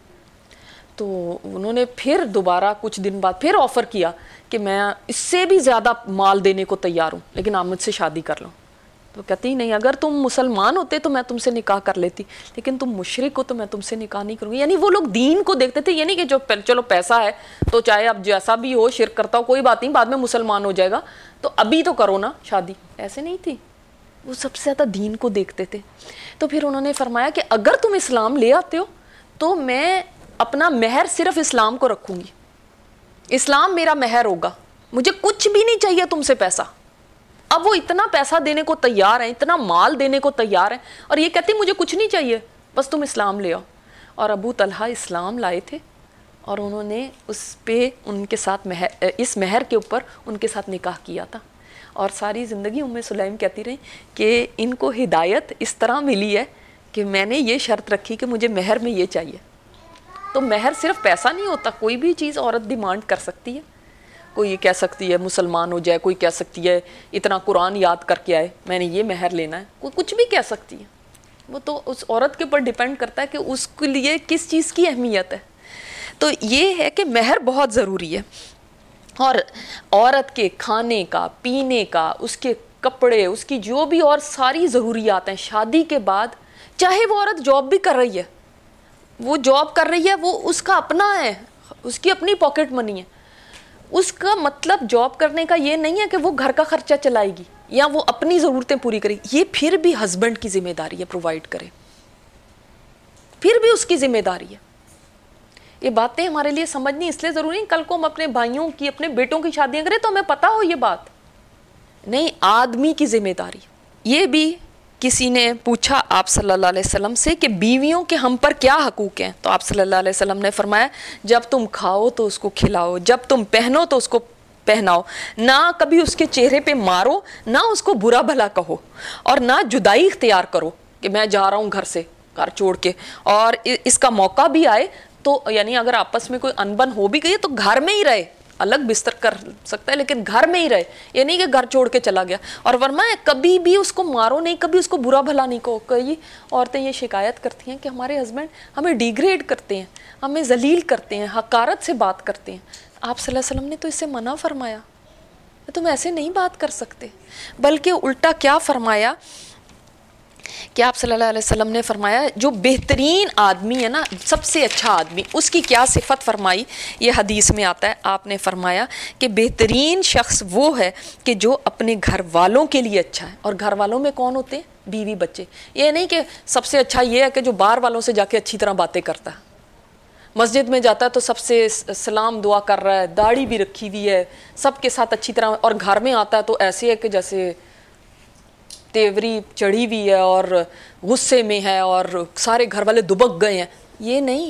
تو انہوں نے پھر دوبارہ کچھ دن بعد پھر آفر کیا کہ میں اس سے بھی زیادہ مال دینے کو تیار ہوں, لیکن آپ مجھ سے شادی کر لو. تو کہتی نہیں, اگر تم مسلمان ہوتے تو میں تم سے نکاح کر لیتی, لیکن تم مشرک ہو تو میں تم سے نکاح نہیں کروں گی. یعنی وہ لوگ دین کو دیکھتے تھے, یعنی کہ جو چلو پیسہ ہے تو چاہے اب جیسا بھی ہو, شرک کرتا ہو کوئی بات نہیں, بعد میں مسلمان ہو جائے گا تو ابھی تو کرو نا شادی. ایسے نہیں تھی, وہ سب سے زیادہ دین کو دیکھتے تھے. تو پھر انہوں نے فرمایا کہ اگر تم اسلام لے آتے ہو تو میں اپنا مہر صرف اسلام کو رکھوں گی, اسلام میرا مہر ہوگا, مجھے کچھ بھی نہیں چاہیے تم سے پیسہ. اب وہ اتنا پیسہ دینے کو تیار ہیں, اتنا مال دینے کو تیار ہیں, اور یہ کہتی مجھے کچھ نہیں چاہیے, بس تم اسلام لے آؤ. اور ابو طلحہ اسلام لائے تھے, اور انہوں نے اس پہ ان کے ساتھ مہر, اس مہر کے اوپر ان کے ساتھ نکاح کیا تھا. اور ساری زندگی ام سلیم کہتی رہی کہ ان کو ہدایت اس طرح ملی ہے کہ میں نے یہ شرط رکھی کہ مجھے مہر میں یہ چاہیے. تو مہر صرف پیسہ نہیں ہوتا, کوئی بھی چیز عورت ڈیمانڈ کر سکتی ہے. کوئی یہ کہہ سکتی ہے مسلمان ہو جائے, کوئی کہہ سکتی ہے اتنا قرآن یاد کر کے آئے, میں نے یہ مہر لینا ہے, کوئی کچھ بھی کہہ سکتی ہے. وہ تو اس عورت کے اوپر ڈیپینڈ کرتا ہے کہ اس کے لیے کس چیز کی اہمیت ہے. تو یہ ہے کہ مہر بہت ضروری ہے. اور عورت کے کھانے کا, پینے کا, اس کے کپڑے, اس کی جو بھی اور ساری ضروریات ہیں شادی کے بعد, چاہے وہ عورت جاب بھی کر رہی ہے, وہ جاب کر رہی ہے, وہ اس کا اپنا ہے, اس کی اپنی پاکٹ منی ہے. اس کا مطلب جاب کرنے کا یہ نہیں ہے کہ وہ گھر کا خرچہ چلائے گی یا وہ اپنی ضرورتیں پوری کرے گی. یہ پھر بھی ہسبینڈ کی ذمہ داری ہے پرووائڈ کرے, پھر بھی اس کی ذمہ داری ہے. یہ باتیں ہمارے لیے سمجھنی اس لیے ضروری ہیں, کل کو ہم اپنے بھائیوں کی, اپنے بیٹوں کی شادیاں کریں تو ہمیں پتہ ہو یہ بات نہیں, آدمی کی ذمہ داری. یہ بھی کسی نے پوچھا آپ صلی اللہ علیہ وسلم سے کہ بیویوں کے ہم پر کیا حقوق ہیں, تو آپ صلی اللہ علیہ وسلم نے فرمایا جب تم کھاؤ تو اس کو کھلاؤ, جب تم پہنو تو اس کو پہناؤ, نہ کبھی اس کے چہرے پہ مارو, نہ اس کو برا بھلا کہو, اور نہ جدائی اختیار کرو کہ میں جا رہا ہوں گھر سے, گھر چھوڑ کے, اور اس کا موقع بھی آئے تو, یعنی اگر آپس میں کوئی انبن ہو بھی گئی تو گھر میں ہی رہے, الگ بستر کر سکتا ہے لیکن گھر میں ہی رہے, یہ نہیں کہ گھر چھوڑ کے چلا گیا. اور فرمایا کبھی بھی اس کو مارو نہیں, کبھی اس کو برا بھلا نہیں کہو. کئی عورتیں یہ شکایت کرتی ہیں کہ ہمارے ہسبینڈ ہمیں ڈیگریڈ کرتے ہیں, ہمیں ذلیل کرتے ہیں, حقارت سے بات کرتے ہیں. آپ صلی اللہ علیہ وسلم نے تو اس سے منع فرمایا, تم ایسے نہیں بات کر سکتے, بلکہ الٹا کیا فرمایا کہ آپ صلی اللہ علیہ وسلم نے فرمایا جو بہترین آدمی ہے نا, سب سے اچھا آدمی, اس کی کیا صفت فرمائی, یہ حدیث میں آتا ہے. آپ نے فرمایا کہ بہترین شخص وہ ہے کہ جو اپنے گھر والوں کے لیے اچھا ہے. اور گھر والوں میں کون ہوتے ہیں؟ بیوی بچے. یہ نہیں کہ سب سے اچھا یہ ہے کہ جو باہر والوں سے جا کے اچھی طرح باتیں کرتا ہے, مسجد میں جاتا ہے تو سب سے سلام دعا کر رہا ہے, داڑھی بھی رکھی ہوئی ہے, سب کے ساتھ اچھی طرح, اور گھر میں آتا ہے تو ایسے ہے کہ جیسے تیوری چڑھی ہوئی ہے اور غصے میں ہے اور سارے گھر والے دبک گئے ہیں. یہ نہیں.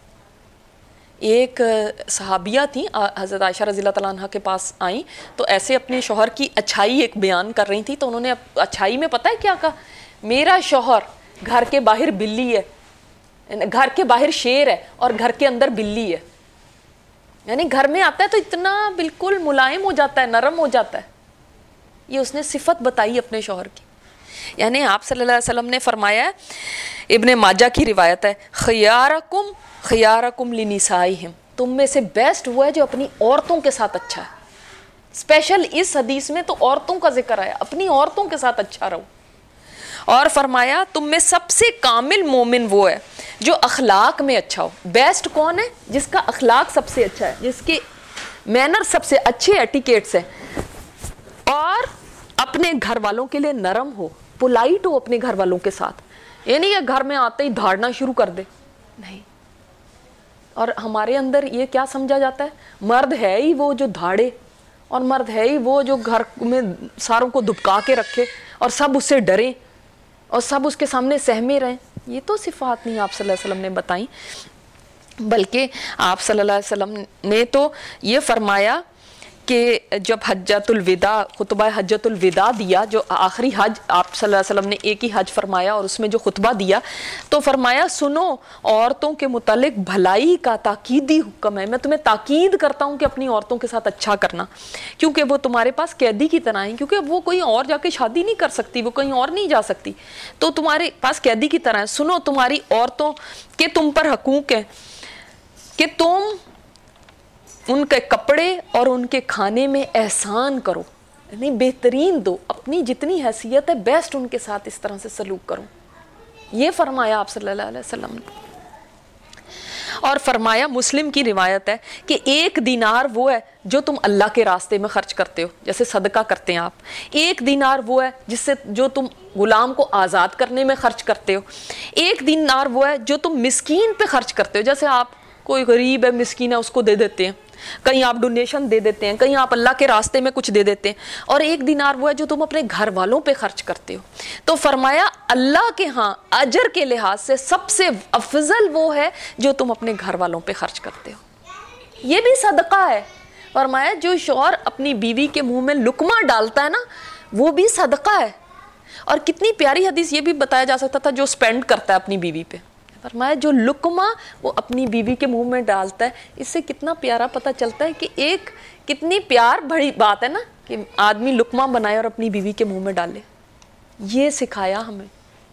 ایک صحابیہ تھیں, حضرت عائشہ رضی اللہ تعالیٰ عنہ کے پاس آئیں تو ایسے اپنے شوہر کی اچھائی ایک بیان کر رہی تھی, تو انہوں نے اچھائی میں پتہ ہے کیا کہا, میرا شوہر گھر کے باہر بلی ہے, گھر کے باہر شیر ہے اور گھر کے اندر بلی ہے. یعنی گھر میں آتا ہے تو اتنا بالکل ملائم ہو جاتا ہے, نرم ہو جاتا ہے. یہ اس نے صفت بتائی اپنے شوہر کی. یعنی آپ صلی اللہ علیہ وسلم نے فرمایا ہے, ابن ماجہ کی روایت ہے, خیارکم خیارکم لنسائہم, تم میں سے بیسٹ وہ ہے جو اپنی عورتوں کے ساتھ اچھا ہے. اسپیشل اس حدیث میں تو عورتوں کا ذکر آیا, اپنی عورتوں کے ساتھ اچھا رہو. اور فرمایا تم میں سب سے کامل مومن وہ ہے جو اخلاق میں اچھا ہو. بیسٹ کون ہے؟ جس کا اخلاق سب سے اچھا ہے, جس کے مینر سب سے اچھے ایٹیکیٹس ہیں, اور اپنے گھر والوں کے لیے نرم ہو, پولائٹ ہو اپنے گھر والوں کے ساتھ. یہ نہیں کہ گھر میں آتے ہی دھاڑنا شروع کر دے, نہیں. اور ہمارے اندر یہ کیا سمجھا جاتا ہے, مرد ہے ہی وہ جو دھاڑے, اور مرد ہے ہی وہ جو گھر میں ساروں کو دبکا کے رکھے اور سب اس سے ڈریں اور سب اس کے سامنے سہمے رہیں. یہ تو صفات نہیں آپ صلی اللہ علیہ وسلم نے بتائیں, بلکہ آپ صلی اللہ علیہ وسلم نے تو یہ فرمایا کہ جب حجۃ الوداع خطبہ حجۃ الوداع دیا، جو آخری حج آپ صلی اللہ علیہ وسلم نے ایک ہی حج فرمایا اور اس میں جو خطبہ دیا تو فرمایا سنو عورتوں کے متعلق بھلائی کا تاکیدی حکم ہے، میں تمہیں تاکید کرتا ہوں کہ اپنی عورتوں کے ساتھ اچھا کرنا، کیونکہ وہ تمہارے پاس قیدی کی طرح ہیں، کیونکہ وہ کوئی اور جا کے شادی نہیں کر سکتی، وہ کہیں اور نہیں جا سکتی، تو تمہارے پاس قیدی کی طرح ہے۔ سنو تمہاری عورتوں کے تم پر حقوق ہیں کہ تم ان کے کپڑے اور ان کے کھانے میں احسان کرو، یعنی بہترین دو، اپنی جتنی حیثیت ہے بیسٹ ان کے ساتھ اس طرح سے سلوک کرو، یہ فرمایا آپ صلی اللہ علیہ وسلم نے۔ اور فرمایا، مسلم کی روایت ہے کہ ایک دینار وہ ہے جو تم اللہ کے راستے میں خرچ کرتے ہو، جیسے صدقہ کرتے ہیں آپ، ایک دینار وہ ہے جس سے جو تم غلام کو آزاد کرنے میں خرچ کرتے ہو، ایک دینار وہ ہے جو تم مسکین پہ خرچ کرتے ہو، جیسے آپ کوئی غریب ہے مسکین ہے اس کو دے دیتے ہیں، کہیں آپ ڈونیشن دے دیتے ہیں، کہیں آپ اللہ کے راستے میں کچھ دے دیتے ہیں، اور ایک دینار وہ ہے جو تم اپنے گھر والوں پہ خرچ کرتے ہو۔ تو فرمایا اللہ کے ہاں اجر کے لحاظ سے سب سے افضل وہ ہے جو تم اپنے گھر والوں پہ خرچ کرتے ہو، یہ بھی صدقہ ہے۔ فرمایا جو شوہر اپنی بیوی کے منہ میں لقمہ ڈالتا ہے نا وہ بھی صدقہ ہے۔ اور کتنی پیاری حدیث یہ بھی بتایا جا سکتا تھا، جو سپینڈ کرتا ہے اپنی بیوی پہ، فرمایا جو لقمہ وہ اپنی بیوی کے منہ میں ڈالتا ہے، اس سے کتنا پیارا پتہ چلتا ہے کہ ایک کتنی پیار بڑی بات ہے نا کہ آدمی لقمہ بنائے اور اپنی بیوی کے منہ میں ڈالے، یہ سکھایا ہمیں،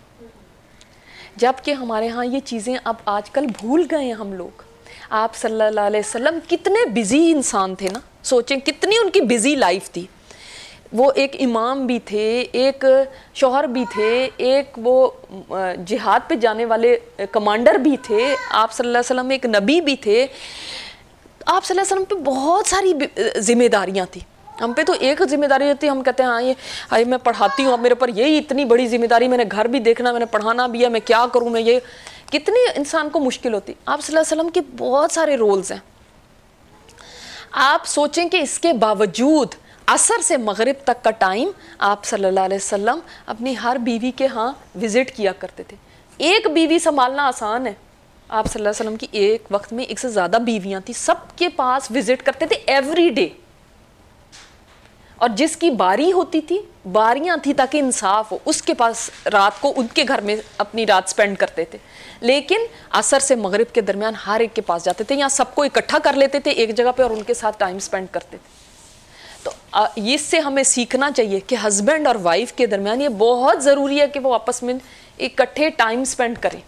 جبکہ ہمارے ہاں یہ چیزیں اب آج کل بھول گئے ہیں ہم لوگ۔ آپ صلی اللہ علیہ وسلم کتنے بزی انسان تھے نا، سوچیں کتنی ان کی بزی لائف تھی، وہ ایک امام بھی تھے، ایک شوہر بھی تھے، ایک وہ جہاد پہ جانے والے کمانڈر بھی تھے، آپ صلی اللہ علیہ وسلم ایک نبی بھی تھے، آپ صلی اللہ علیہ وسلم پہ بہت ساری ذمہ داریاں تھیں۔ ہم پہ تو ایک ذمہ داری ہوتی ہے، ہم کہتے ہیں ہاں یہ ہائی میں پڑھاتی ہوں، اب میرے پر یہی اتنی بڑی ذمہ داری، میں نے گھر بھی دیکھنا، میں نے پڑھانا بھی ہے، میں کیا کروں، میں یہ کتنی انسان کو مشکل ہوتی۔ آپ صلی اللہ علیہ وسلم کے بہت سارے رولز ہیں، آپ سوچیں کہ اس کے باوجود عصر سے مغرب تک کا ٹائم آپ صلی اللہ علیہ وسلم اپنی ہر بیوی کے ہاں وزٹ کیا کرتے تھے۔ ایک بیوی سنبھالنا آسان ہے، آپ صلی اللہ علیہ وسلم کی ایک وقت میں ایک سے زیادہ بیویاں تھیں، سب کے پاس وزٹ کرتے تھے ایوری ڈے، اور جس کی باری ہوتی تھی، باریاں تھیں تاکہ انصاف ہو، اس کے پاس رات کو ان کے گھر میں اپنی رات سپینڈ کرتے تھے، لیکن عصر سے مغرب کے درمیان ہر ایک کے پاس جاتے تھے، یہاں سب کو اکٹھا کر لیتے تھے ایک جگہ پہ اور ان کے ساتھ ٹائم سپینڈ کرتے تھے۔ تو اس سے ہمیں سیکھنا چاہیے کہ ہسبینڈ اور وائف کے درمیان یہ بہت ضروری ہے کہ وہ آپس میں اکٹھے ٹائم سپینڈ کریں۔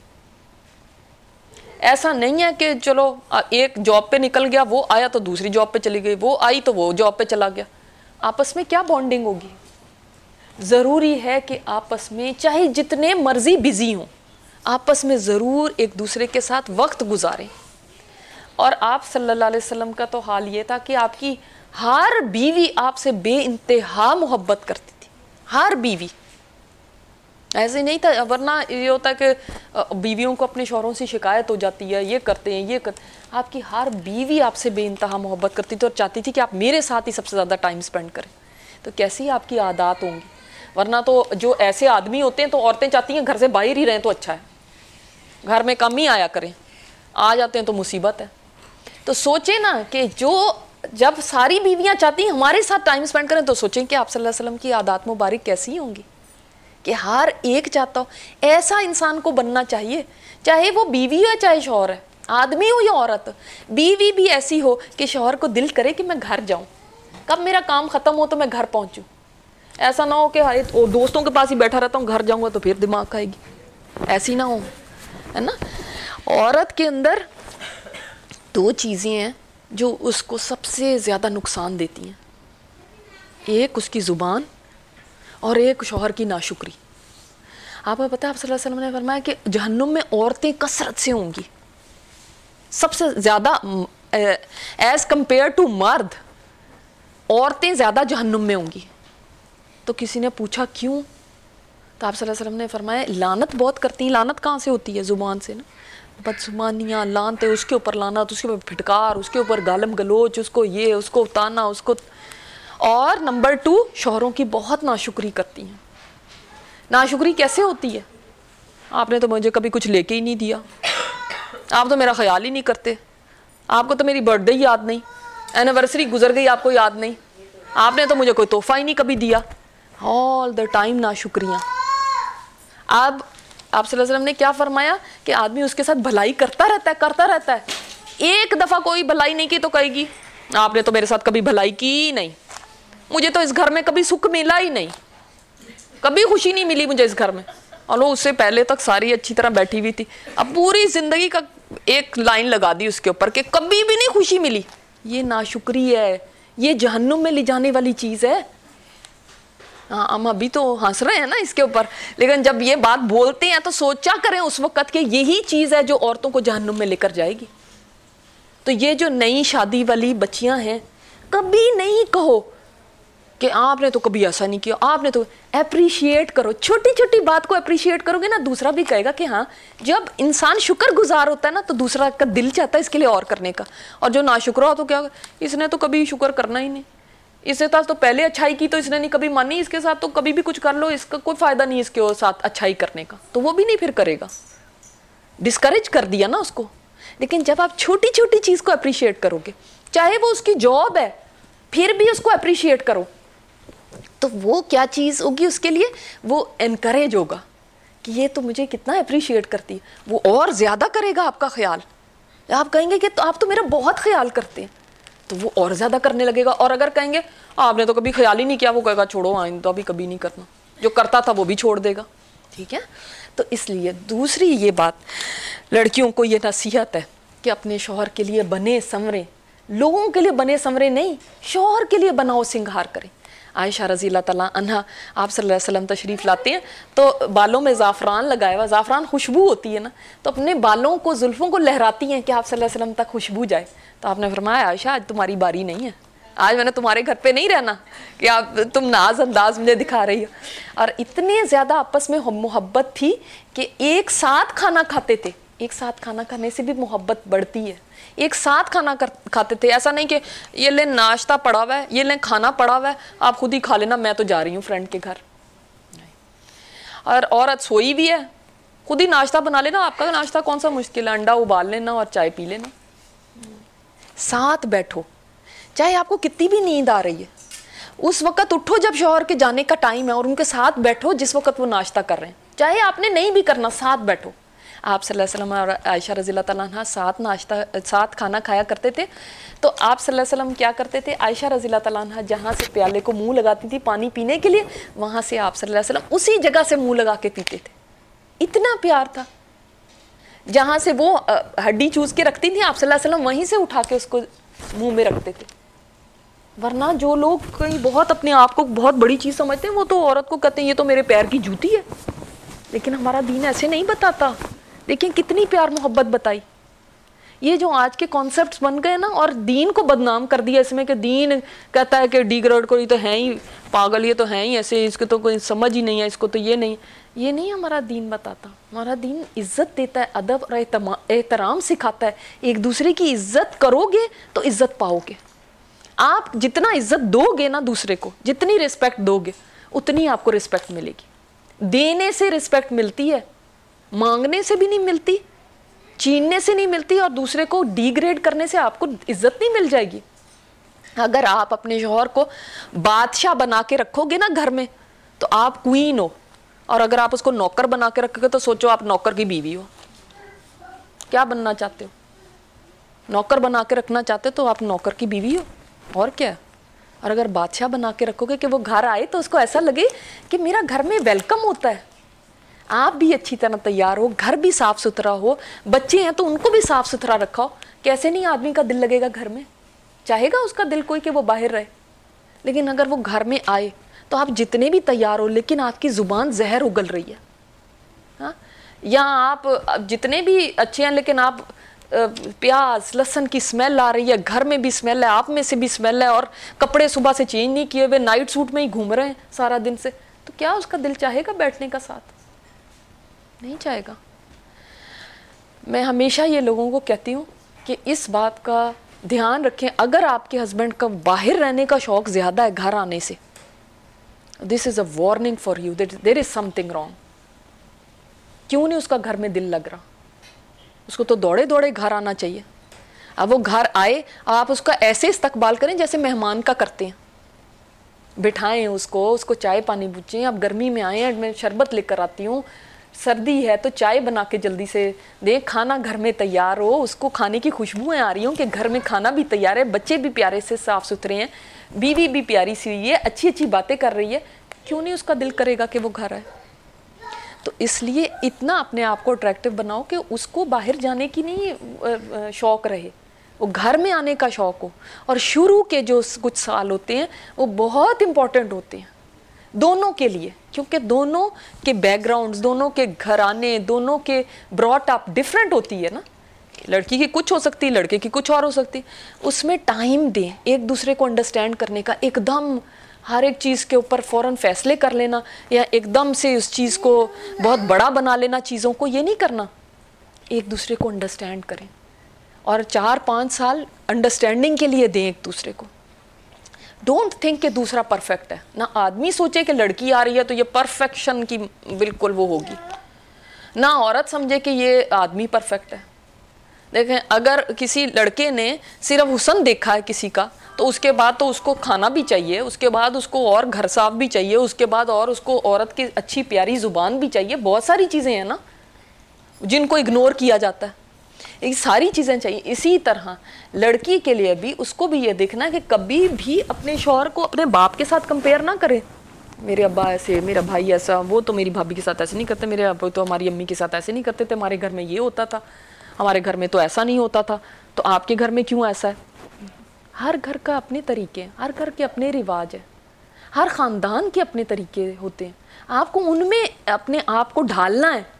ایسا نہیں ہے کہ چلو ایک جاب پہ نکل گیا، وہ آیا تو دوسری جاب پہ چلی گئی، وہ آئی تو وہ جاب پہ چلا گیا، آپس میں کیا بانڈنگ ہوگی؟ ضروری ہے کہ آپس میں چاہے جتنے مرضی بزی ہوں، آپس میں ضرور ایک دوسرے کے ساتھ وقت گزاریں۔ اور آپ صلی اللہ علیہ وسلم کا تو حال یہ تھا کہ آپ کی ہر بیوی آپ سے بے انتہا محبت کرتی تھی، ہر بیوی، ایسے نہیں تھا، ورنہ یہ ہوتا ہے کہ بیویوں کو اپنے شوہروں سے شکایت ہو جاتی ہے، یہ کرتے ہیں یہ کرتے ہیں، آپ کی ہر بیوی آپ سے بے انتہا محبت کرتی تھی اور چاہتی تھی کہ آپ میرے ساتھ ہی سب سے زیادہ ٹائم سپینڈ کریں۔ تو کیسی آپ کی عادات ہوں گی؟ ورنہ تو جو ایسے آدمی ہوتے ہیں تو عورتیں چاہتی ہیں گھر سے باہر ہی رہیں تو اچھا ہے، گھر میں کم ہی آیا کریں، آ جاتے ہیں تو مصیبت ہے۔ تو سوچیں نا کہ جو جب ساری بیویاں چاہتی ہیں ہمارے ساتھ ٹائم سپینڈ کریں، تو سوچیں کہ آپ صلی اللہ علیہ وسلم کی عادات مبارک کیسی ہوں گی کہ ہر ایک چاہتا ہو۔ ایسا انسان کو بننا چاہیے، چاہے وہ بیوی ہو چاہے شوہر ہے، آدمی ہو یا عورت، بیوی بھی ایسی ہو کہ شوہر کو دل کرے کہ میں گھر جاؤں، کب میرا کام ختم ہو تو میں گھر پہنچوں، ایسا نہ ہو کہ دوستوں کے پاس ہی بیٹھا رہتا ہوں، گھر جاؤں گا تو پھر دماغ کھائے گی، ایسی نہ ہو، ہے نا۔ عورت کے اندر دو چیزیں ہیں جو اس کو سب سے زیادہ نقصان دیتی ہیں، ایک اس کی زبان اور ایک شوہر کی ناشکری۔ آپ کو پتہ ہے آپ صلی اللہ علیہ وسلم نے فرمایا کہ جہنم میں عورتیں کثرت سے ہوں گی، سب سے زیادہ ایز کمپیئر ٹو مرد عورتیں زیادہ جہنم میں ہوں گی۔ تو کسی نے پوچھا کیوں؟ تو آپ صلی اللہ علیہ وسلم نے فرمایا لعنت بہت کرتی ہیں۔ لعنت کہاں سے ہوتی ہے؟ زبان سے نا، بدزبانیاں، لعنتیں، اس کے اوپر لعنت، اس کے اوپر پھٹکار، اس کے اوپر گالم گلوچ، اس کو یہ، اس کو تانا، اس کو۔ اور نمبر ٹو، شوہروں کی بہت ناشکری کرتی ہیں۔ ناشکری کیسے ہوتی ہے؟ آپ نے تو مجھے کبھی کچھ لے کے ہی نہیں دیا، آپ تو میرا خیال ہی نہیں کرتے، آپ کو تو میری برتھ ڈے یاد نہیں، اینیورسری گزر گئی آپ کو یاد نہیں, آپ نے تو مجھے کوئی تحفہ ہی نہیں کبھی دیا, آل دا ٹائم ناشکریاں. اب آپ صلی اللہ علیہ وسلم نے کیا فرمایا کہ آدمی اس کے ساتھ بھلائی کرتا رہتا ہے کرتا رہتا ہے, ایک دفعہ کوئی بھلائی نہیں کی تو کہے گی آپ نے تو میرے ساتھ کبھی بھلائی کی ہی نہیں, مجھے تو اس گھر میں کبھی سکھ ملا ہی نہیں, کبھی خوشی نہیں ملی مجھے اس گھر میں. اور وہ اس سے پہلے تک ساری اچھی طرح بیٹھی ہوئی تھی, اب پوری زندگی کا ایک لائن لگا دی اس کے اوپر کہ کبھی بھی نہیں خوشی ملی. یہ ناشکری ہے, یہ جہنم میں لے جانے والی چیز ہے. ہاں ہم ابھی تو ہنس رہے ہیں نا اس کے اوپر, لیکن جب یہ بات بولتے ہیں تو سوچا کریں اس وقت کہ یہی چیز ہے جو عورتوں کو جہنم میں لے کر جائے گی. تو یہ جو نئی شادی والی بچیاں ہیں, کبھی نہیں کہو کہ آپ نے تو کبھی ایسا نہیں کیا, آپ نے تو اپریشیٹ کرو, چھوٹی چھوٹی بات کو اپریشیٹ کرو گے نا, دوسرا بھی کہے گا کہ ہاں. جب انسان شکر گزار ہوتا ہے نا تو دوسرا کا دل چاہتا ہے اس کے لیے اور کرنے کا, اور جو ناشکرا ہو تو کیا اس نے تو کبھی شکر کرنا ہی نہیں, اس نے تو پہلے اچھائی کی تو اس نے نہیں کبھی مانی, اس کے ساتھ تو کبھی بھی کچھ کر لو اس کا کوئی فائدہ نہیں اس کے ساتھ اچھائی کرنے کا, تو وہ بھی نہیں پھر کرے گا, ڈسکریج کر دیا نا اس کو. لیکن جب آپ چھوٹی چھوٹی چیز کو اپریشیٹ کرو گے, چاہے وہ اس کی جاب ہے پھر بھی اس کو اپریشیٹ کرو, تو وہ کیا چیز ہوگی اس کے لیے, وہ انکریج ہوگا کہ یہ تو مجھے کتنا اپریشیٹ کرتی ہے, وہ اور زیادہ کرے گا آپ کا خیال. آپ کہیں گے کہ تو آپ تو میرا بہت خیال کرتے ہیں, تو وہ اور زیادہ کرنے لگے گا. اور اگر کہیں گے آپ نے تو کبھی خیال ہی نہیں کیا, وہ کہے گا چھوڑو آئندہ بھی کبھی نہیں کرنا, جو کرتا تھا وہ بھی چھوڑ دے گا. ٹھیک ہے, تو اس لیے دوسری یہ بات لڑکیوں کو یہ نصیحت ہے کہ اپنے شوہر کے لیے بنے سنورے, لوگوں کے لیے بنے سنورے نہیں, شوہر کے لیے بناؤ سنگھار کریں. عائشہ رضی اللہ تعالیٰ عنہا, آپ صلی اللہ علیہ وسلم تشریف لاتے ہیں تو بالوں میں زعفران لگایا ہوا, زعفران خوشبو ہوتی ہے نا, تو اپنے بالوں کو زلفوں کو لہراتی ہیں کہ آپ صلی اللہ علیہ وسلم تک خوشبو جائے. تو آپ نے فرمایا عائشہ آج تمہاری باری نہیں ہے, آج میں نے تمہارے گھر پہ نہیں رہنا کہ آپ تم ناز انداز مجھے دکھا رہی ہو. اور اتنے زیادہ آپس میں محبت تھی کہ ایک ساتھ کھانا کھاتے تھے, ایک ساتھ کھانا کھانے سے بھی محبت بڑھتی ہے, ایک ساتھ کھانا کھاتے تھے. ایسا نہیں کہ یہ لیں ناشتہ پڑا ہوا ہے, یہ لیں کھانا پڑا ہوا ہے, آپ خود ہی کھا لینا, میں تو جا رہی ہوں فرینڈ کے گھر. اور عورت سوئی بھی ہے, خود ہی ناشتہ بنا لینا, آپ کا ناشتہ کون سا مشکل ہے, انڈا ابال لینا اور چائے پی لینا. ساتھ بیٹھو, چاہے آپ کو کتنی بھی نیند آ رہی ہے, اس وقت اٹھو جب شوہر کے جانے کا ٹائم ہے اور ان کے ساتھ بیٹھو جس وقت وہ ناشتہ کر رہے ہیں, چاہے آپ نے نہیں بھی کرنا, ساتھ بیٹھو. آپ صلی اللہ علیہ وسلم اور عائشہ رضی اللہ تعالیٰ عنہ ساتھ ناشتہ ساتھ کھانا کھایا کرتے تھے. تو آپ صلی اللہ علیہ وسلم کیا کرتے تھے, عائشہ رضی اللہ تعالیٰ عنہ جہاں سے پیالے کو منہ لگاتی تھی پانی پینے کے لیے, وہاں سے آپ صلی اللہ علیہ وسلم اسی جگہ سے منہ لگا کے پیتے تھے. اتنا پیار تھا. جہاں سے وہ ہڈی چوس کے رکھتی تھی آپ صلی اللہ علیہ وسلم وہیں سے اٹھا کے اس کو منہ میں رکھتے تھے. ورنہ جو لوگ کہیں بہت اپنے آپ کو بہت بڑی چیز سمجھتے ہیں وہ تو عورت کو کہتے ہیں یہ تو میرے پیر کی جوتی ہے, لیکن ہمارا دین ایسے نہیں بتاتا. لیکن کتنی پیار محبت بتائی. یہ جو آج کے کانسیپٹس بن گئے نا, اور دین کو بدنام کر دیا اس میں کہ دین کہتا ہے کہ ڈی گریڈ کو, یہ تو ہیں ہی پاگل, یہ تو ہیں ہی ایسے, اس کو تو کوئی سمجھ ہی نہیں ہے, اس کو تو یہ نہیں. یہ نہیں ہمارا دین بتاتا. ہمارا دین عزت دیتا ہے, ادب اور احترام سکھاتا ہے. ایک دوسرے کی عزت کرو گے تو عزت پاؤ گے. آپ جتنا عزت دو گے نا دوسرے کو, جتنی رسپیکٹ دو گے اتنی آپ کو رسپیکٹ ملے گی. دینے سے رسپیکٹ ملتی ہے, مانگنے سے بھی نہیں ملتی, چیننے سے نہیں ملتی, اور دوسرے کو ڈی گریڈ کرنے سے آپ کو عزت نہیں مل جائے گی. اگر آپ اپنے شوہر کو بادشاہ بنا کے رکھو گے نا گھر میں تو آپ کوئین ہو, اور اگر آپ اس کو نوکر بنا کے رکھو گے تو سوچو آپ نوکر کی بیوی ہو. کیا بننا چاہتے ہو؟ نوکر بنا کے رکھنا چاہتے تو آپ نوکر کی بیوی ہو, اور کیا. اور اگر بادشاہ بنا کے رکھو گے کہ وہ گھر آئے تو اس کو ایسا لگے کہ میرا گھر میں ویلکم ہوتا ہے, آپ بھی اچھی طرح تیار ہو, گھر بھی صاف ستھرا ہو, بچے ہیں تو ان کو بھی صاف ستھرا رکھا ہو. کیسے نہیں آدمی کا دل لگے گا گھر میں, چاہے گا اس کا دل کوئی کہ وہ باہر رہے. لیکن اگر وہ گھر میں آئے تو آپ جتنے بھی تیار ہو لیکن آپ کی زبان زہر اگل رہی ہے, ہاں, یا آپ جتنے بھی اچھے ہیں لیکن آپ پیاز لہسن کی اسمیل آ رہی ہے, گھر میں بھی اسمیل ہے, آپ میں سے بھی اسمیل ہے, اور کپڑے صبح سے چینج نہیں کیے ہوئے, نائٹ سوٹ میں ہی گھوم رہے ہیں سارا دن سے, تو کیا اس کا دل چاہے گا بیٹھنے کا ساتھ؟ نہیں چاہے گا. میں ہمیشہ یہ لوگوں کو کہتی ہوں کہ اس بات کا دھیان رکھیں, اگر آپ کے ہسبینڈ کا باہر رہنے کا شوق زیادہ ہے گھر آنے سے, this is a warning for you that there is سم تھنگ رانگ. کیوں نہیں اس کا گھر میں دل لگ رہا؟ اس کو تو دوڑے دوڑے گھر آنا چاہیے. اب وہ گھر آئے آپ اس کا ایسے استقبال کریں جیسے مہمان کا کرتے ہیں, بٹھائیں اس کو, اس کو چائے پانی پوچھیں, اب گرمی میں آئے ہیں میں شربت لے کر آتی ہوں, سردی ہے تو چائے بنا کے جلدی سے دیں, کھانا گھر میں تیار ہو, اس کو کھانے کی خوشبوئیں آ رہی ہوں کہ گھر میں کھانا بھی تیار ہے, بچے بھی پیارے سے صاف ستھرے ہیں, بیوی بھی پیاری سی ہوئی ہے, اچھی اچھی باتیں کر رہی ہے, کیوں نہیں اس کا دل کرے گا کہ وہ گھر آئے؟ تو اس لیے اتنا اپنے آپ کو اٹریکٹیو بناؤ کہ اس کو باہر جانے کی نہیں شوق رہے, وہ گھر میں آنے کا شوق ہو. اور شروع کے جو کچھ سال ہوتے ہیں وہ بہت امپورٹنٹ ہوتے ہیں دونوں کے لیے, کیونکہ دونوں کے بیک گراؤنڈز, دونوں کے گھرانے, دونوں کے براٹ اپ ڈفرینٹ ہوتی ہے نا. لڑکی کی کچھ ہو سکتی, لڑکے کی کچھ اور ہو سکتی. اس میں ٹائم دیں ایک دوسرے کو انڈرسٹینڈ کرنے کا. ایک دم ہر ایک چیز کے اوپر فوراً فیصلے کر لینا یا ایک دم سے اس چیز کو بہت بڑا بنا لینا چیزوں کو, یہ نہیں کرنا. ایک دوسرے کو انڈرسٹینڈ کریں اور چار پانچ سال انڈرسٹینڈنگ کے لیے دیں ایک دوسرے کو. ڈونٹ تھنک کہ دوسرا پرفیکٹ ہے. نہ آدمی سوچے کہ لڑکی آ رہی ہے تو یہ پرفیکشن کی بالکل وہ ہوگی, نہ عورت سمجھے کہ یہ آدمی پرفیکٹ ہے. دیکھیں اگر کسی لڑکے نے صرف حسن دیکھا ہے کسی کا تو اس کے بعد تو اس کو کھانا بھی چاہیے, اس کے بعد اس کو اور گھر صاف بھی چاہیے, اس کے بعد اور اس کو عورت کی اچھی پیاری زبان بھی چاہیے. بہت ساری چیزیں ہیں نا جن کو اگنور کیا جاتا ہے, یہ ساری چیزیں چاہیے. اسی طرح لڑکی کے لیے بھی اس کو بھی یہ دیکھنا ہے کہ کبھی بھی اپنے شوہر کو اپنے باپ کے ساتھ کمپیئر نہ کرے. میرے ابا ایسے, میرا بھائی ایسا, وہ تو میری بھابھی کے ساتھ ایسے نہیں کرتے, میرے ابا تو ہماری امی کے ساتھ ایسے نہیں کرتے تھے, ہمارے گھر میں یہ ہوتا تھا, ہمارے گھر میں تو ایسا نہیں ہوتا تھا, تو آپ کے گھر میں کیوں ایسا ہے؟ ہر گھر کا اپنے طریقے ہیں, ہر گھر کے اپنے رواج ہیں, ہر خاندان کے اپنے طریقے ہوتے ہیں. آپ کو ان میں اپنے آپ کو ڈھالنا ہے,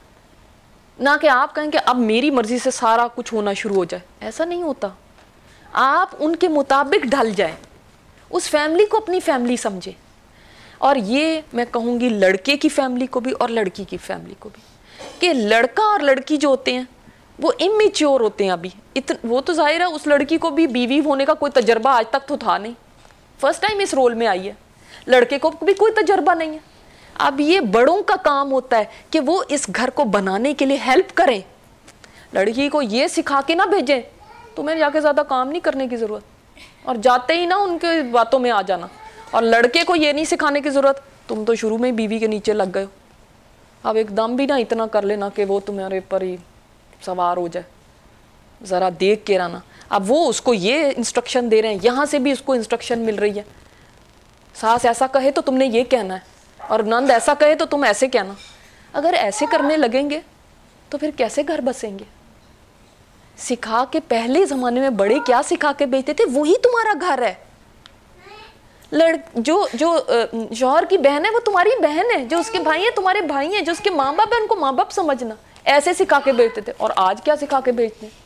نہ کہ آپ کہیں کہ اب میری مرضی سے سارا کچھ ہونا شروع ہو جائے. ایسا نہیں ہوتا. آپ ان کے مطابق ڈھل جائیں, اس فیملی کو اپنی فیملی سمجھیں. اور یہ میں کہوں گی لڑکے کی فیملی کو بھی اور لڑکی کی فیملی کو بھی, کہ لڑکا اور لڑکی جو ہوتے ہیں وہ امیچیور ہوتے ہیں ابھی. وہ تو ظاہر ہے اس لڑکی کو بھی بیوی ہونے کا کوئی تجربہ آج تک تو تھا نہیں, فرسٹ ٹائم اس رول میں آئی ہے. لڑکے کو بھی کوئی تجربہ نہیں ہے. اب یہ بڑوں کا کام ہوتا ہے کہ وہ اس گھر کو بنانے کے لیے ہیلپ کریں. لڑکی کو یہ سکھا کے نہ بھیجیں تمہیں جا کے زیادہ کام نہیں کرنے کی ضرورت, اور جاتے ہی نہ ان کے باتوں میں آ جانا. اور لڑکے کو یہ نہیں سکھانے کی ضرورت تم تو شروع میں بیوی کے نیچے لگ گئے ہو, اب ایک دم بھی نہ اتنا کر لینا کہ وہ تمہارے پر ہی سوار ہو جائے, ذرا دیکھ کے رہنا. اب وہ اس کو یہ انسٹرکشن دے رہے ہیں, یہاں سے بھی اس کو انسٹرکشن مل رہی ہے, ساس ایسا کہے تو تم نے یہ کہنا ہے, اور نند ایسا کہے تو تم ایسے کہنا. اگر ایسے کرنے لگیں گے تو پھر کیسے گھر بسیں گے؟ سکھا کے, پہلے زمانے میں بڑے کیا سکھا کے بیچتے تھے, وہی تمہارا گھر ہے. لڑ جو جو شوہر کی بہن ہے وہ تمہاری بہن ہے, جو اس کے بھائی ہیں تمہارے بھائی ہیں, جو اس کے ماں باپ ہیں ان کو ماں باپ سمجھنا. ایسے سکھا کے بیچتے تھے. اور آج کیا سکھا کے بیچتے ہیں؟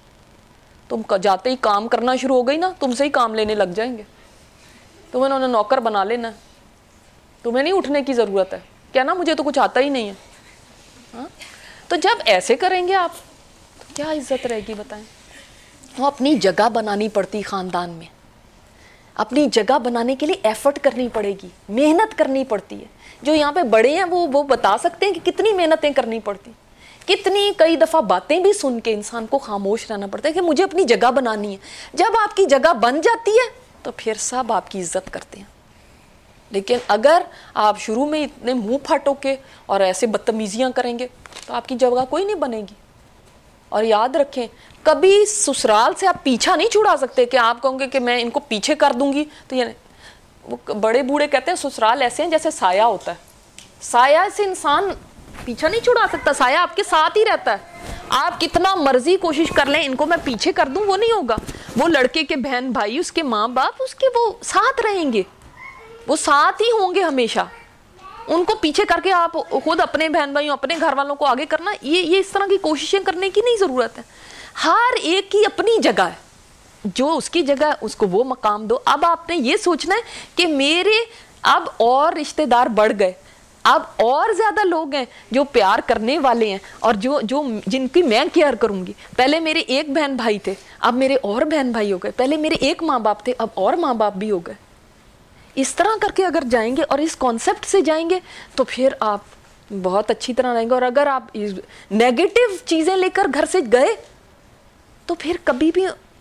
تم جاتے ہی کام کرنا شروع ہو گئی نا, تم سے ہی کام لینے لگ جائیں گے, تمہیں انہوں نے نوکر بنا لینا ہے, تمہیں نہیں اٹھنے کی ضرورت ہے, کہنا مجھے تو کچھ آتا ہی نہیں ہے. ہاں تو جب ایسے کریں گے آپ تو کیا عزت رہے گی بتائیں؟ وہ اپنی جگہ بنانی پڑتی خاندان میں, اپنی جگہ بنانے کے لیے ایفرٹ کرنی پڑے گی, محنت کرنی پڑتی ہے. جو یہاں پہ بڑے ہیں وہ وہ بتا سکتے ہیں کہ کتنی محنتیں کرنی پڑتی, کتنی کئی دفعہ باتیں بھی سن کے انسان کو خاموش رہنا پڑتا ہے کہ مجھے اپنی جگہ بنانی ہے. جب آپ کی جگہ بن جاتی ہے تو پھر سب آپ کی عزت کرتے ہیں. لیکن اگر آپ شروع میں اتنے منہ پھاٹو کے اور ایسے بدتمیزیاں کریں گے تو آپ کی جگہ کوئی نہیں بنے گی. اور یاد رکھیں کبھی سسرال سے آپ پیچھا نہیں چھڑا سکتے کہ آپ کہوں گے کہ میں ان کو پیچھے کر دوں گی تو یہ وہ بڑے بوڑھے کہتے ہیں سسرال ایسے ہیں جیسے سایہ ہوتا ہے, سایہ سے انسان پیچھا نہیں چھڑا سکتا, سایہ آپ کے ساتھ ہی رہتا ہے. آپ کتنا مرضی کوشش کر لیں ان کو میں پیچھے کر دوں, وہ نہیں ہوگا. وہ لڑکے کے بہن بھائی, اس کے ماں باپ, اس کے وہ ساتھ رہیں گے, وہ ساتھ ہی ہوں گے ہمیشہ. ان کو پیچھے کر کے آپ خود اپنے بہن بھائیوں اپنے گھر والوں کو آگے کرنا, یہ یہ اس طرح کی کوششیں کرنے کی نہیں ضرورت ہے. ہر ایک کی اپنی جگہ ہے, جو اس کی جگہ ہے اس کو وہ مقام دو. اب آپ نے یہ سوچنا ہے کہ میرے اب اور رشتے دار بڑھ گئے, اب اور زیادہ لوگ ہیں جو پیار کرنے والے ہیں اور جو جو جن کی میں کیئر کروں گی. پہلے میرے ایک بہن بھائی تھے, اب میرے اور بہن بھائی ہو گئے. پہلے میرے ایک ماں باپ تھے, اب اور ماں باپ بھی ہو گئے. اس طرح کر کے اگر جائیں گے اور اس کانسیپٹ سے جائیں گے تو پھر آپ بہت اچھی طرح رہیں گے. اور اگر آپ نیگیٹو چیزیں لے کر گھر سے گئے تو پھر کبھی بھی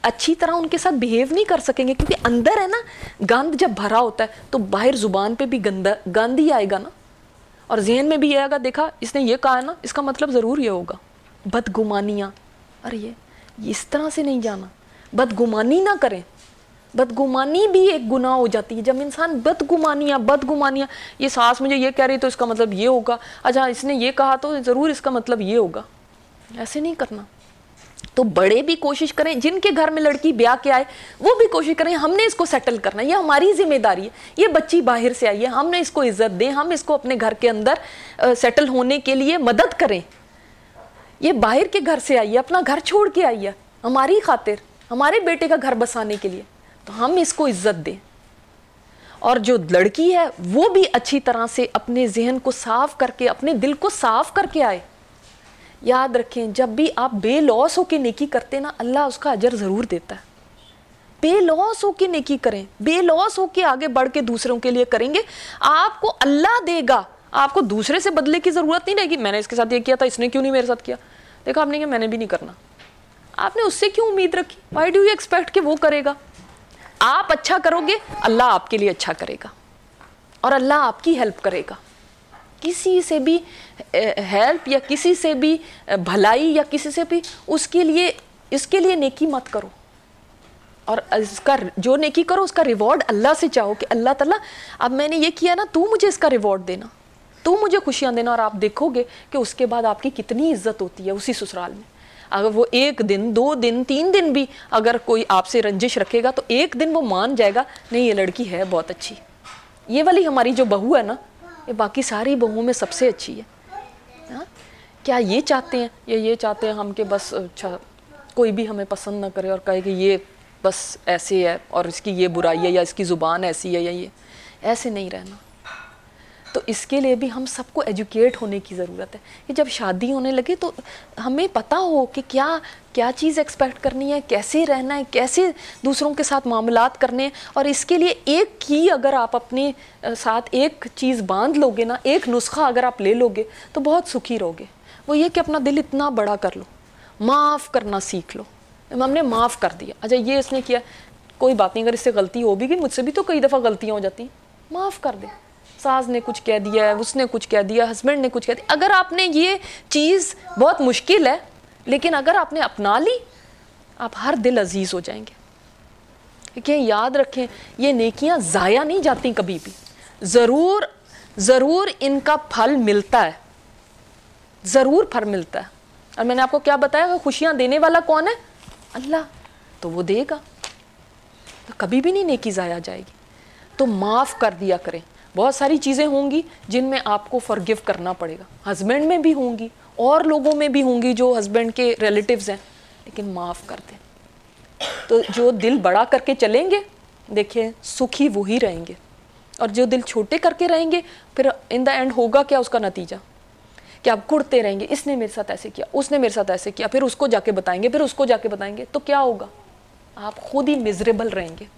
اچھی طرح ان کے ساتھ بیہیو نہیں کر سکیں گے، کیونکہ اندر ہے نا گند جب بھرا ہوتا ہے تو باہر زبان پہ بھی گندا گند ہی آئے گا نا، اور ذہن میں بھی یہ آئے گا دیکھا اس نے یہ کہا ہے نا، اس کا مطلب ضرور یہ ہوگا. بدگمانیاں، ارے یہ اس طرح سے نہیں جانا، بدگمانی نہ کریں. بدگمانی بھی ایک گناہ ہو جاتی ہے جب انسان بدگمانیاں بدگمانیاں یہ ساس مجھے یہ کہہ رہی تو اس کا مطلب یہ ہوگا، اچھا اس نے یہ کہا تو ضرور اس کا مطلب یہ ہوگا. ایسے نہیں کرنا. تو بڑے بھی کوشش کریں، جن کے گھر میں لڑکی بیاہ کے آئے وہ بھی کوشش کریں ہم نے اس کو سیٹل کرنا، یہ ہماری ذمہ داری ہے. یہ بچی باہر سے آئی ہے، ہم نے اس کو عزت دیں، ہم اس کو اپنے گھر کے اندر سیٹل ہونے کے لیے مدد کریں. یہ باہر کے گھر سے آئی ہے، اپنا گھر چھوڑ کے آئی ہے ہماری خاطر، ہمارے بیٹے کا گھر بسانے کے لیے، تو ہم اس کو عزت دیں. اور جو لڑکی ہے وہ بھی اچھی طرح سے اپنے ذہن کو صاف کر کے، اپنے دل کو صاف کر کے آئے. یاد رکھیں جب بھی آپ بے لوث ہو کے نیکی کرتے نا، اللہ اس کا اجر ضرور دیتا ہے. بے لوث ہو کے نیکی کریں، بے لوث ہو کے آگے بڑھ کے دوسروں کے لیے کریں گے، آپ کو اللہ دے گا. آپ کو دوسرے سے بدلے کی ضرورت نہیں رہے گی، میں نے اس کے ساتھ یہ کیا تھا اس نے کیوں نہیں میرے ساتھ کیا. دیکھا آپ نے کہا میں نے بھی نہیں کرنا، آپ نے اس سے کیوں امید رکھی؟ وائی ڈو یو ایکسپیکٹ کہ وہ کرے گا؟ آپ اچھا کرو گے اللہ آپ کے لیے اچھا کرے گا، اور اللہ آپ کی ہیلپ کرے گا. کسی سے بھی ہیلپ یا کسی سے بھی بھلائی یا کسی سے بھی اس کے لیے اس کے لیے نیکی مت کرو، اور اس کا جو نیکی کرو اس کا ریوارڈ اللہ سے چاہو کہ اللہ تعالیٰ اب میں نے یہ کیا نا، تو مجھے اس کا ریوارڈ دینا، تو مجھے خوشیاں دینا. اور آپ دیکھو گے کہ اس کے بعد آپ کی کتنی عزت ہوتی ہے اسی سسرال میں. اگر وہ ایک دن دو دن تین دن بھی اگر کوئی آپ سے رنجش رکھے گا تو ایک دن وہ مان جائے گا نہیں یہ لڑکی ہے بہت اچھی، یہ والی ہماری جو بہو ہے نا یہ باقی ساری بہوؤں میں سب سے اچھی ہے. ہاں کیا یہ چاہتے ہیں یا یہ چاہتے ہیں ہم کہ بس اچھا کوئی بھی ہمیں پسند نہ کرے اور کہے کہ یہ بس ایسے ہے اور اس کی یہ برائی ہے یا اس کی زبان ایسی ہے یا یہ ایسے نہیں رہنا. تو اس کے لیے بھی ہم سب کو ایجوکیٹ ہونے کی ضرورت ہے کہ جب شادی ہونے لگے تو ہمیں پتہ ہو کہ کیا کیا چیز ایکسپیکٹ کرنی ہے، کیسے رہنا ہے، کیسے دوسروں کے ساتھ معاملات کرنے ہیں. اور اس کے لیے ایک ہی اگر آپ اپنے ساتھ ایک چیز باندھ لو گے نا، ایک نسخہ اگر آپ لے لو گے تو بہت سکھی رہو گے. وہ یہ کہ اپنا دل اتنا بڑا کر لو، معاف کرنا سیکھ لو. ہم نے معاف کر دیا، اچھا یہ اس نے کیا کوئی بات نہیں، اگر اس سے غلطی ہو بھی گئی، مجھ سے بھی تو کئی دفعہ غلطیاں ہو جاتی ہیں، معاف کر دیں. ساس نے کچھ کہہ دیا ہے، اس نے کچھ کہہ دیا، ہسبینڈ نے کچھ کہہ دیا. اگر آپ نے یہ چیز بہت مشکل ہے لیکن اگر آپ نے اپنا لی آپ ہر دل عزیز ہو جائیں گے. کہ یاد رکھیں یہ نیکیاں ضائع نہیں جاتی کبھی بھی، ضرور ضرور ان کا پھل ملتا ہے، ضرور پھل ملتا ہے. اور میں نے آپ کو کیا بتایا کہ خوشیاں دینے والا کون ہے؟ اللہ. تو وہ دے گا، تو کبھی بھی نہیں نیکی ضائع جائے گی. تو معاف کر دیا کریں. بہت ساری چیزیں ہوں گی جن میں آپ کو فرگیو کرنا پڑے گا، ہسبینڈ میں بھی ہوں گی اور لوگوں میں بھی ہوں گی جو ہسبینڈ کے ریلیٹیوز ہیں، لیکن معاف کر دیں. تو جو دل بڑا کر کے چلیں گے دیکھیں سکھی وہی رہیں گے، اور جو دل چھوٹے کر کے رہیں گے پھر ان دا اینڈ ہوگا کیا اس کا نتیجہ کہ آپ گڑتے رہیں گے، اس نے میرے ساتھ ایسے کیا، اس نے میرے ساتھ ایسے کیا، پھر اس کو جا کے بتائیں گے، پھر اس کو جا کے بتائیں گے، تو کیا ہوگا؟ آپ خود ہی مزریبل رہیں گے.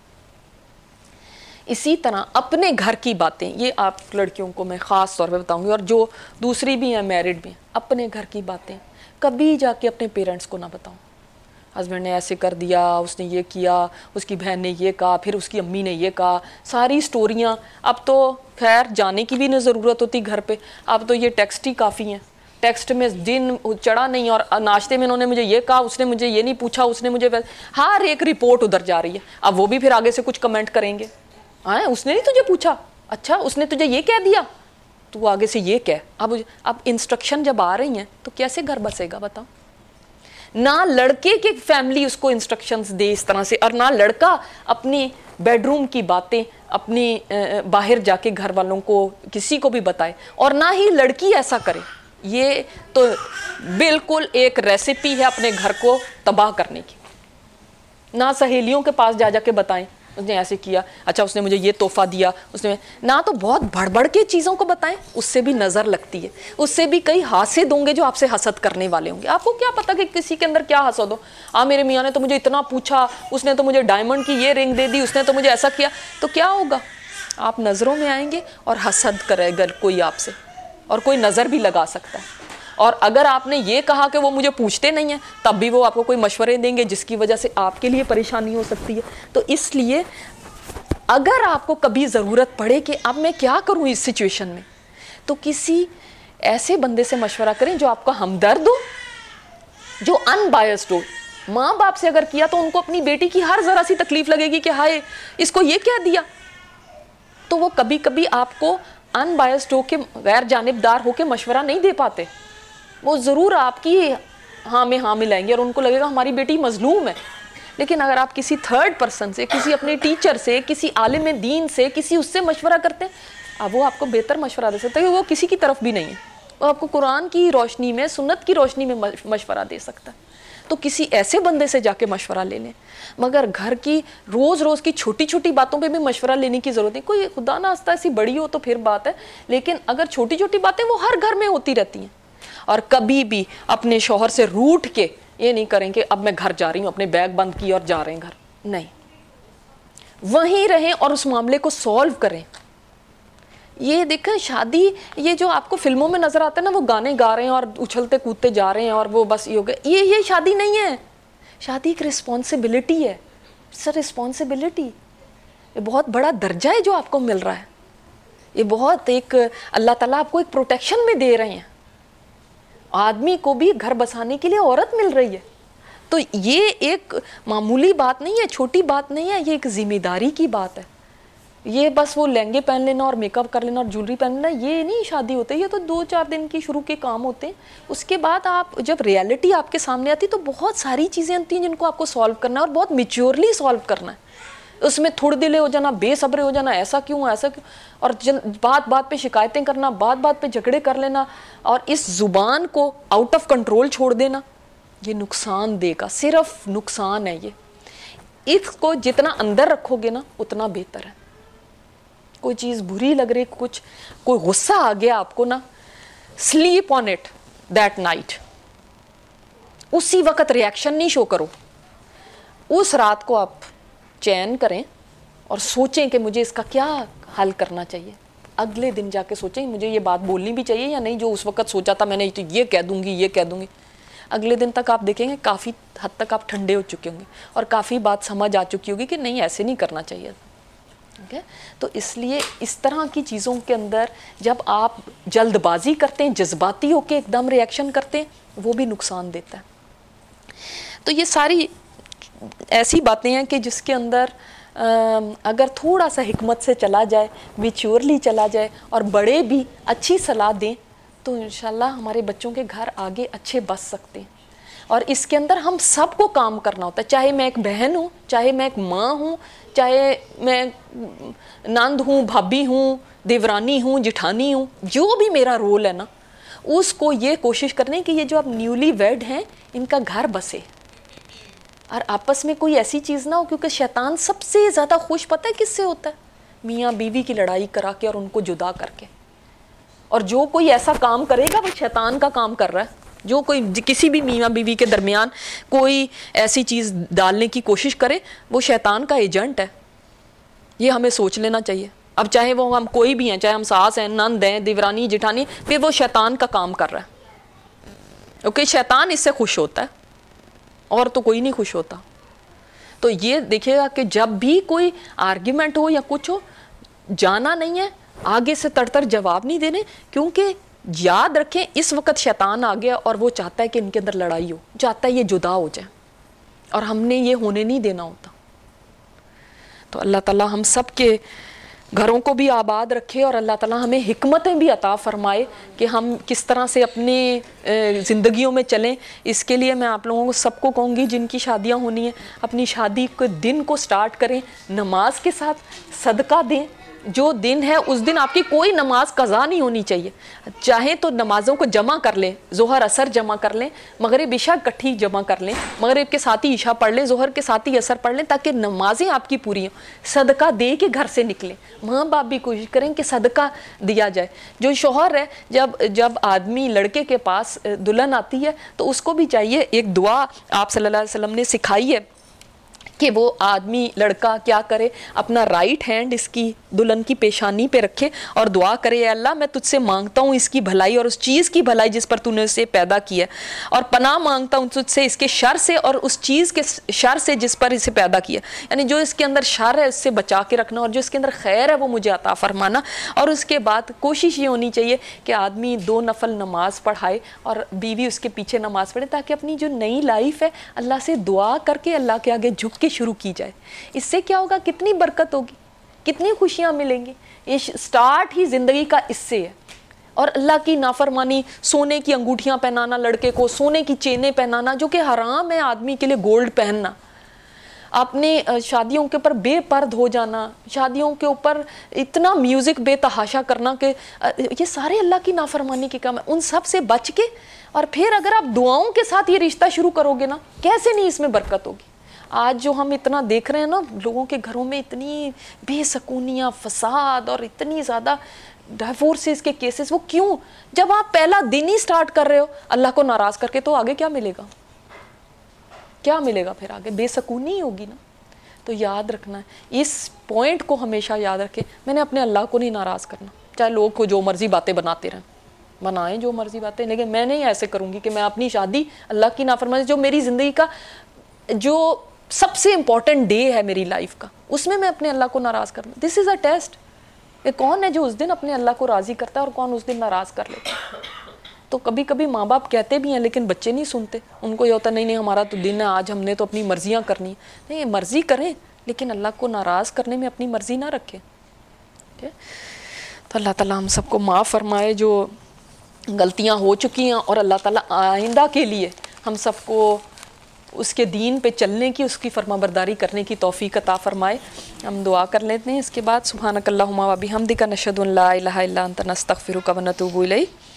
اسی طرح اپنے گھر کی باتیں، یہ آپ لڑکیوں کو میں خاص طور پہ بتاؤں گی اور جو دوسری بھی ہیں میرڈ بھی ہیں، اپنے گھر کی باتیں کبھی جا کے اپنے پیرنٹس کو نہ بتاؤں. ہسبینڈ نے ایسے کر دیا، اس نے یہ کیا، اس کی بہن نے یہ کہا، پھر اس کی امی نے یہ کہا، ساری سٹوریاں. اب تو خیر جانے کی بھی نہیں ضرورت ہوتی گھر پہ، اب تو یہ ٹیکسٹ ہی کافی ہیں. ٹیکسٹ میں دن چڑھا نہیں اور ناشتے میں انہوں نے مجھے یہ کہا، اس نے مجھے یہ نہیں پوچھا، اس نے مجھے ہر ایک رپورٹ ادھر جا رہی ہے. اب وہ بھی پھر آگے سے کچھ کمنٹ کریں گے، ہاں اس نے نہیں تجھے پوچھا، اچھا اس نے تجھے یہ کہہ دیا، تو آگے سے یہ کہہ. اب اب انسٹرکشن جب آ رہی ہیں تو کیسے گھر بسے گا بتاؤ؟ نہ لڑکے کی فیملی اس کو انسٹرکشنز دے اس طرح سے، اور نہ لڑکا اپنی بیڈ روم کی باتیں اپنی باہر جا کے گھر والوں کو کسی کو بھی بتائے، اور نہ ہی لڑکی ایسا کرے. یہ تو بالکل ایک ریسیپی ہے اپنے گھر کو تباہ کرنے کی. نہ سہیلیوں کے پاس جا جا کے بتائیں اس نے ایسے کیا، اچھا اس نے مجھے یہ تحفہ دیا، اس نے نہ تو بہت بڑھ بڑھ کے چیزوں کو بتائیں، اس سے بھی نظر لگتی ہے، اس سے بھی کئی حاسد ہوں گے جو آپ سے حسد کرنے والے ہوں گے. آپ کو کیا پتا کہ کسی کے اندر کیا حسد ہو. آ میرے میاں نے تو مجھے اتنا پوچھا، اس نے تو مجھے ڈائمنڈ کی یہ رنگ دے دی، اس نے تو مجھے ایسا کیا، تو کیا ہوگا؟ آپ نظروں میں آئیں گے اور حسد کرے گا کوئی آپ سے، اور کوئی نظر بھی لگا سکتا ہے. اور اگر آپ نے یہ کہا کہ وہ مجھے پوچھتے نہیں ہیں تب بھی وہ آپ کو کوئی مشورے دیں گے جس کی وجہ سے آپ کے لیے پریشانی ہو سکتی ہے. تو اس لیے اگر آپ کو کبھی ضرورت پڑے کہ اب میں کیا کروں اس سچویشن میں, تو کسی ایسے بندے سے مشورہ کریں جو آپ کا ہمدرد ہو, جو ان بائسڈ ہو. ماں باپ سے اگر کیا تو ان کو اپنی بیٹی کی ہر ذرا سی تکلیف لگے گی کہ ہائے اس کو یہ کیا دیا, تو وہ کبھی کبھی آپ کو ان بائسڈ ہو کے, غیر جانبدار ہو کے مشورہ نہیں دے پاتے. وہ ضرور آپ کی ہاں میں ہاں ملائیں گے اور ان کو لگے گا ہماری بیٹی مظلوم ہے. لیکن اگر آپ کسی تھرڈ پرسن سے, کسی اپنے ٹیچر سے, کسی عالم دین سے, کسی اس سے مشورہ کرتے ہیں, اب وہ آپ کو بہتر مشورہ دے سکتا ہے. وہ کسی کی طرف بھی نہیں ہے, وہ آپ کو قرآن کی روشنی میں, سنت کی روشنی میں مشورہ دے سکتا ہے. تو کسی ایسے بندے سے جا کے مشورہ لے لیں. مگر گھر کی روز روز کی چھوٹی چھوٹی باتوں پہ بھی مشورہ لینے کی ضرورت نہیں. کوئی خدا نہ خواستہ ایسی بڑی ہو تو پھر بات ہے, لیکن اگر چھوٹی چھوٹی باتیں وہ ہر گھر میں ہوتی رہتی ہیں. اور کبھی بھی اپنے شوہر سے روٹھ کے یہ نہیں کریں کہ اب میں گھر جا رہی ہوں, اپنے بیگ بند کی اور جا رہے ہیں گھر. نہیں, وہیں رہیں اور اس معاملے کو سولو کریں. یہ دیکھیں شادی, یہ جو آپ کو فلموں میں نظر آتا ہے نا, وہ گانے گا رہے ہیں اور اچھلتے کودتے جا رہے ہیں اور وہ بس یہ ہو گیا, یہ یہ شادی نہیں ہے. شادی ایک رسپانسبلٹی ہے. It's a responsibility. یہ بہت بڑا درجہ ہے جو آپ کو مل رہا ہے. یہ بہت ایک اللہ تعالیٰ آپ کو ایک پروٹیکشن میں دے رہے ہیں. آدمی کو بھی گھر بسانے کے لیے عورت مل رہی ہے. تو یہ ایک معمولی بات نہیں ہے, چھوٹی بات نہیں ہے, یہ ایک ذمہ داری کی بات ہے. یہ بس وہ لہنگے پہن لینا اور میک اپ کر لینا اور جولری پہن لینا یہ نہیں شادی ہوتے. یہ تو دو چار دن کی شروع کے کام ہوتے ہیں. اس کے بعد آپ جب ریالٹی آپ کے سامنے آتی تو بہت ساری چیزیں ہوتی ہیں جن کو آپ کو سالو کرنا ہے اور بہت میچورلی سالو کرنا ہے. اس میں تھوڑے دلے ہو جانا, بے صبرے ہو جانا, ایسا کیوں ایسا کیوں, اور بات بات پہ شکایتیں کرنا, بات بات پہ جھگڑے کر لینا, اور اس زبان کو آؤٹ آف کنٹرول چھوڑ دینا, یہ نقصان دے گا, صرف نقصان ہے. یہ اس کو جتنا اندر رکھو گے نا اتنا بہتر ہے. کوئی چیز بری لگ رہی, کچھ کوئی غصہ آ گیا آپ کو نا, sleep on it that night. اسی وقت ریاکشن نہیں شو کرو. اس رات کو آپ چین کریں اور سوچیں کہ مجھے اس کا کیا حل کرنا چاہیے. اگلے دن جا کے سوچیں مجھے یہ بات بولنی بھی چاہیے یا نہیں, جو اس وقت سوچا تھا میں نے تو یہ کہہ دوں گی یہ کہہ دوں گی. اگلے دن تک آپ دیکھیں گے کافی حد تک آپ ٹھنڈے ہو چکے ہوں گے اور کافی بات سمجھ آ چکی ہوگی کہ نہیں ایسے نہیں کرنا چاہیے. ٹھیک ہے, تو اس لیے اس طرح کی چیزوں کے اندر جب آپ جلد بازی کرتے ہیں, جذباتی ہو کے ایک دم ریاکشن کرتے ہیں, وہ بھی نقصان دیتا ہے. تو یہ ساری ایسی باتیں ہیں کہ جس کے اندر اگر تھوڑا سا حکمت سے چلا جائے, میچورلی چلا جائے اور بڑے بھی اچھی صلاح دیں تو انشاءاللہ ہمارے بچوں کے گھر آگے اچھے بس سکتے ہیں. اور اس کے اندر ہم سب کو کام کرنا ہوتا ہے, چاہے میں ایک بہن ہوں, چاہے میں ایک ماں ہوں, چاہے میں نند ہوں, بھابھی ہوں, دیورانی ہوں, جٹھانی ہوں, جو بھی میرا رول ہے نا, اس کو یہ کوشش کرنے کہ یہ جو اب نیولی ویڈ ہیں ان کا گھر بسے اور آپس میں کوئی ایسی چیز نہ ہو. کیونکہ شیطان سب سے زیادہ خوش پتہ ہے کس سے ہوتا ہے, میاں بیوی کی لڑائی کرا کے اور ان کو جدا کر کے. اور جو کوئی ایسا کام کرے گا وہ شیطان کا کام کر رہا ہے. جو کوئی کسی بھی میاں بیوی کے درمیان کوئی ایسی چیز ڈالنے کی کوشش کرے وہ شیطان کا ایجنٹ ہے. یہ ہمیں سوچ لینا چاہیے. اب چاہے وہ ہم کوئی بھی ہیں, چاہے ہم ساس ہیں, نند ہیں, دیورانی, جٹھانی, پھر وہ شیطان کا کام کر رہا ہے. اوکے, شیطان اس سے خوش ہوتا ہے اور تو کوئی نہیں خوش ہوتا. تو یہ دیکھیے گا کہ جب بھی کوئی آرگیومنٹ ہو یا کچھ ہو, جانا نہیں ہے, آگے سے تڑ تڑ جواب نہیں دینے. کیونکہ یاد رکھیں اس وقت شیطان آ گیا اور وہ چاہتا ہے کہ ان کے اندر لڑائی ہو, چاہتا ہے یہ جدا ہو جائے, اور ہم نے یہ ہونے نہیں دینا ہوتا. تو اللہ تعالیٰ ہم سب کے گھروں کو بھی آباد رکھے اور اللہ تعالیٰ ہمیں حکمتیں بھی عطا فرمائے کہ ہم کس طرح سے اپنے زندگیوں میں چلیں. اس کے لیے میں آپ لوگوں کو سب کو کہوں گی جن کی شادیاں ہونی ہیں, اپنی شادی کے دن کو سٹارٹ کریں نماز کے ساتھ, صدقہ دیں. جو دن ہے اس دن آپ کی کوئی نماز قضا نہیں ہونی چاہیے. چاہیں تو نمازوں کو جمع کر لیں, ظہر عصر جمع کر لیں, مغرب عشاء کٹھی جمع کر لیں, مغرب کے ساتھ ہی عشاء پڑھ لیں, ظہر کے ساتھ ہی عصر پڑھ لیں, تاکہ نمازیں آپ کی پوری ہوں. صدقہ دے کے گھر سے نکلیں. ماں باپ بھی کوشش کریں کہ صدقہ دیا جائے. جو شوہر ہے, جب جب آدمی لڑکے کے پاس دلہن آتی ہے تو اس کو بھی چاہیے, ایک دعا آپ صلی اللہ علیہ وسلم نے سکھائی ہے کہ وہ آدمی لڑکا کیا کرے، اپنا رائٹ ہینڈ اس کی دلہن کی پیشانی پہ رکھے اور دعا کرے، اے اللہ میں تجھ سے مانگتا ہوں اس کی بھلائی اور اس چیز کی بھلائی جس پر تو نے اسے پیدا کیا، اور پناہ مانگتا ہوں تجھ سے اس کے شر سے اور اس چیز کے شر سے جس پر اسے پیدا کیا، یعنی جو اس کے اندر شر ہے اس سے بچا کے رکھنا، اور جو اس کے اندر خیر ہے وہ مجھے عطا فرمانا۔ اور اس کے بعد کوشش یہ ہونی چاہیے کہ آدمی دو نفل نماز پڑھائے اور بیوی اس کے پیچھے نماز پڑھے، تاکہ اپنی جو نئی لائف ہے اللہ سے دعا کر کے اللہ کے آگے جھک کے شروع کی جائے۔ اس سے کیا ہوگا، کتنی برکت ہوگی، کتنی خوشیاں ملیں گی۔ یہ سٹارٹ ہی زندگی کا اس سے ہے۔ اور اللہ کی نافرمانی، سونے کی انگوٹھیاں پہنانا لڑکے کو، سونے کی چینیں پہنانا جو کہ حرام ہے آدمی کے لیے گولڈ پہننا، اپنے شادیوں کے اوپر بے پرد ہو جانا، شادیوں کے اوپر اتنا میوزک بے تحاشا کرنا، کہ یہ سارے اللہ کی نافرمانی کے کام ہیں۔ ان سب سے بچ کے اور پھر اگر آپ دعاؤں کے ساتھ یہ رشتہ شروع کرو گے نا، کیسے نہیں اس میں برکت ہوگی۔ آج جو ہم اتنا دیکھ رہے ہیں نا، لوگوں کے گھروں میں اتنی بے سکونیاں، فساد اور اتنی زیادہ ڈائیورسز کے کیسز، وہ کیوں؟ جب آپ پہلا دن ہی سٹارٹ کر رہے ہو اللہ کو ناراض کر کے، تو آگے کیا ملے گا؟ کیا ملے گا پھر آگے؟ بے سکونی ہی ہوگی نا۔ تو یاد رکھنا ہے اس پوائنٹ کو، ہمیشہ یاد رکھے، میں نے اپنے اللہ کو نہیں ناراض کرنا، چاہے لوگ کو جو مرضی باتیں بناتے رہیں، بنائیں جو مرضی باتیں، لیکن میں نہیں ایسے کروں گی کہ میں اپنی شادی اللہ کی نافرمانی، جو میری زندگی کا جو سب سے امپورٹنٹ ڈے ہے میری لائف کا، اس میں میں اپنے اللہ کو ناراض کرنا۔ دس از اے ٹیسٹ کہ کون ہے جو اس دن اپنے اللہ کو راضی کرتا ہے اور کون اس دن ناراض کر لیتا ہے۔ تو کبھی کبھی ماں باپ کہتے بھی ہیں لیکن بچے نہیں سنتے، ان کو یہ ہوتا نہیں نہیں ہمارا تو دن ہے، آج ہم نے تو اپنی مرضیاں کرنی ہیں۔ نہیں، مرضی کریں لیکن اللہ کو ناراض کرنے میں اپنی مرضی نہ رکھیں۔ تو اللہ تعالیٰ ہم سب کو معاف فرمائے جو غلطیاں ہو چکی ہیں، اور اللہ تعالیٰ آئندہ کے لیے ہم سب کو اس کے دین پہ چلنے کی، اس کی فرما برداری کرنے کی توفیق عطا فرمائے۔ ہم دعا کر لیتے ہیں اس کے بعد۔ سبحانک اللہم و بحمدک، نشہد ان لا الہ الا انت، نستغفرک و نتوب الیک۔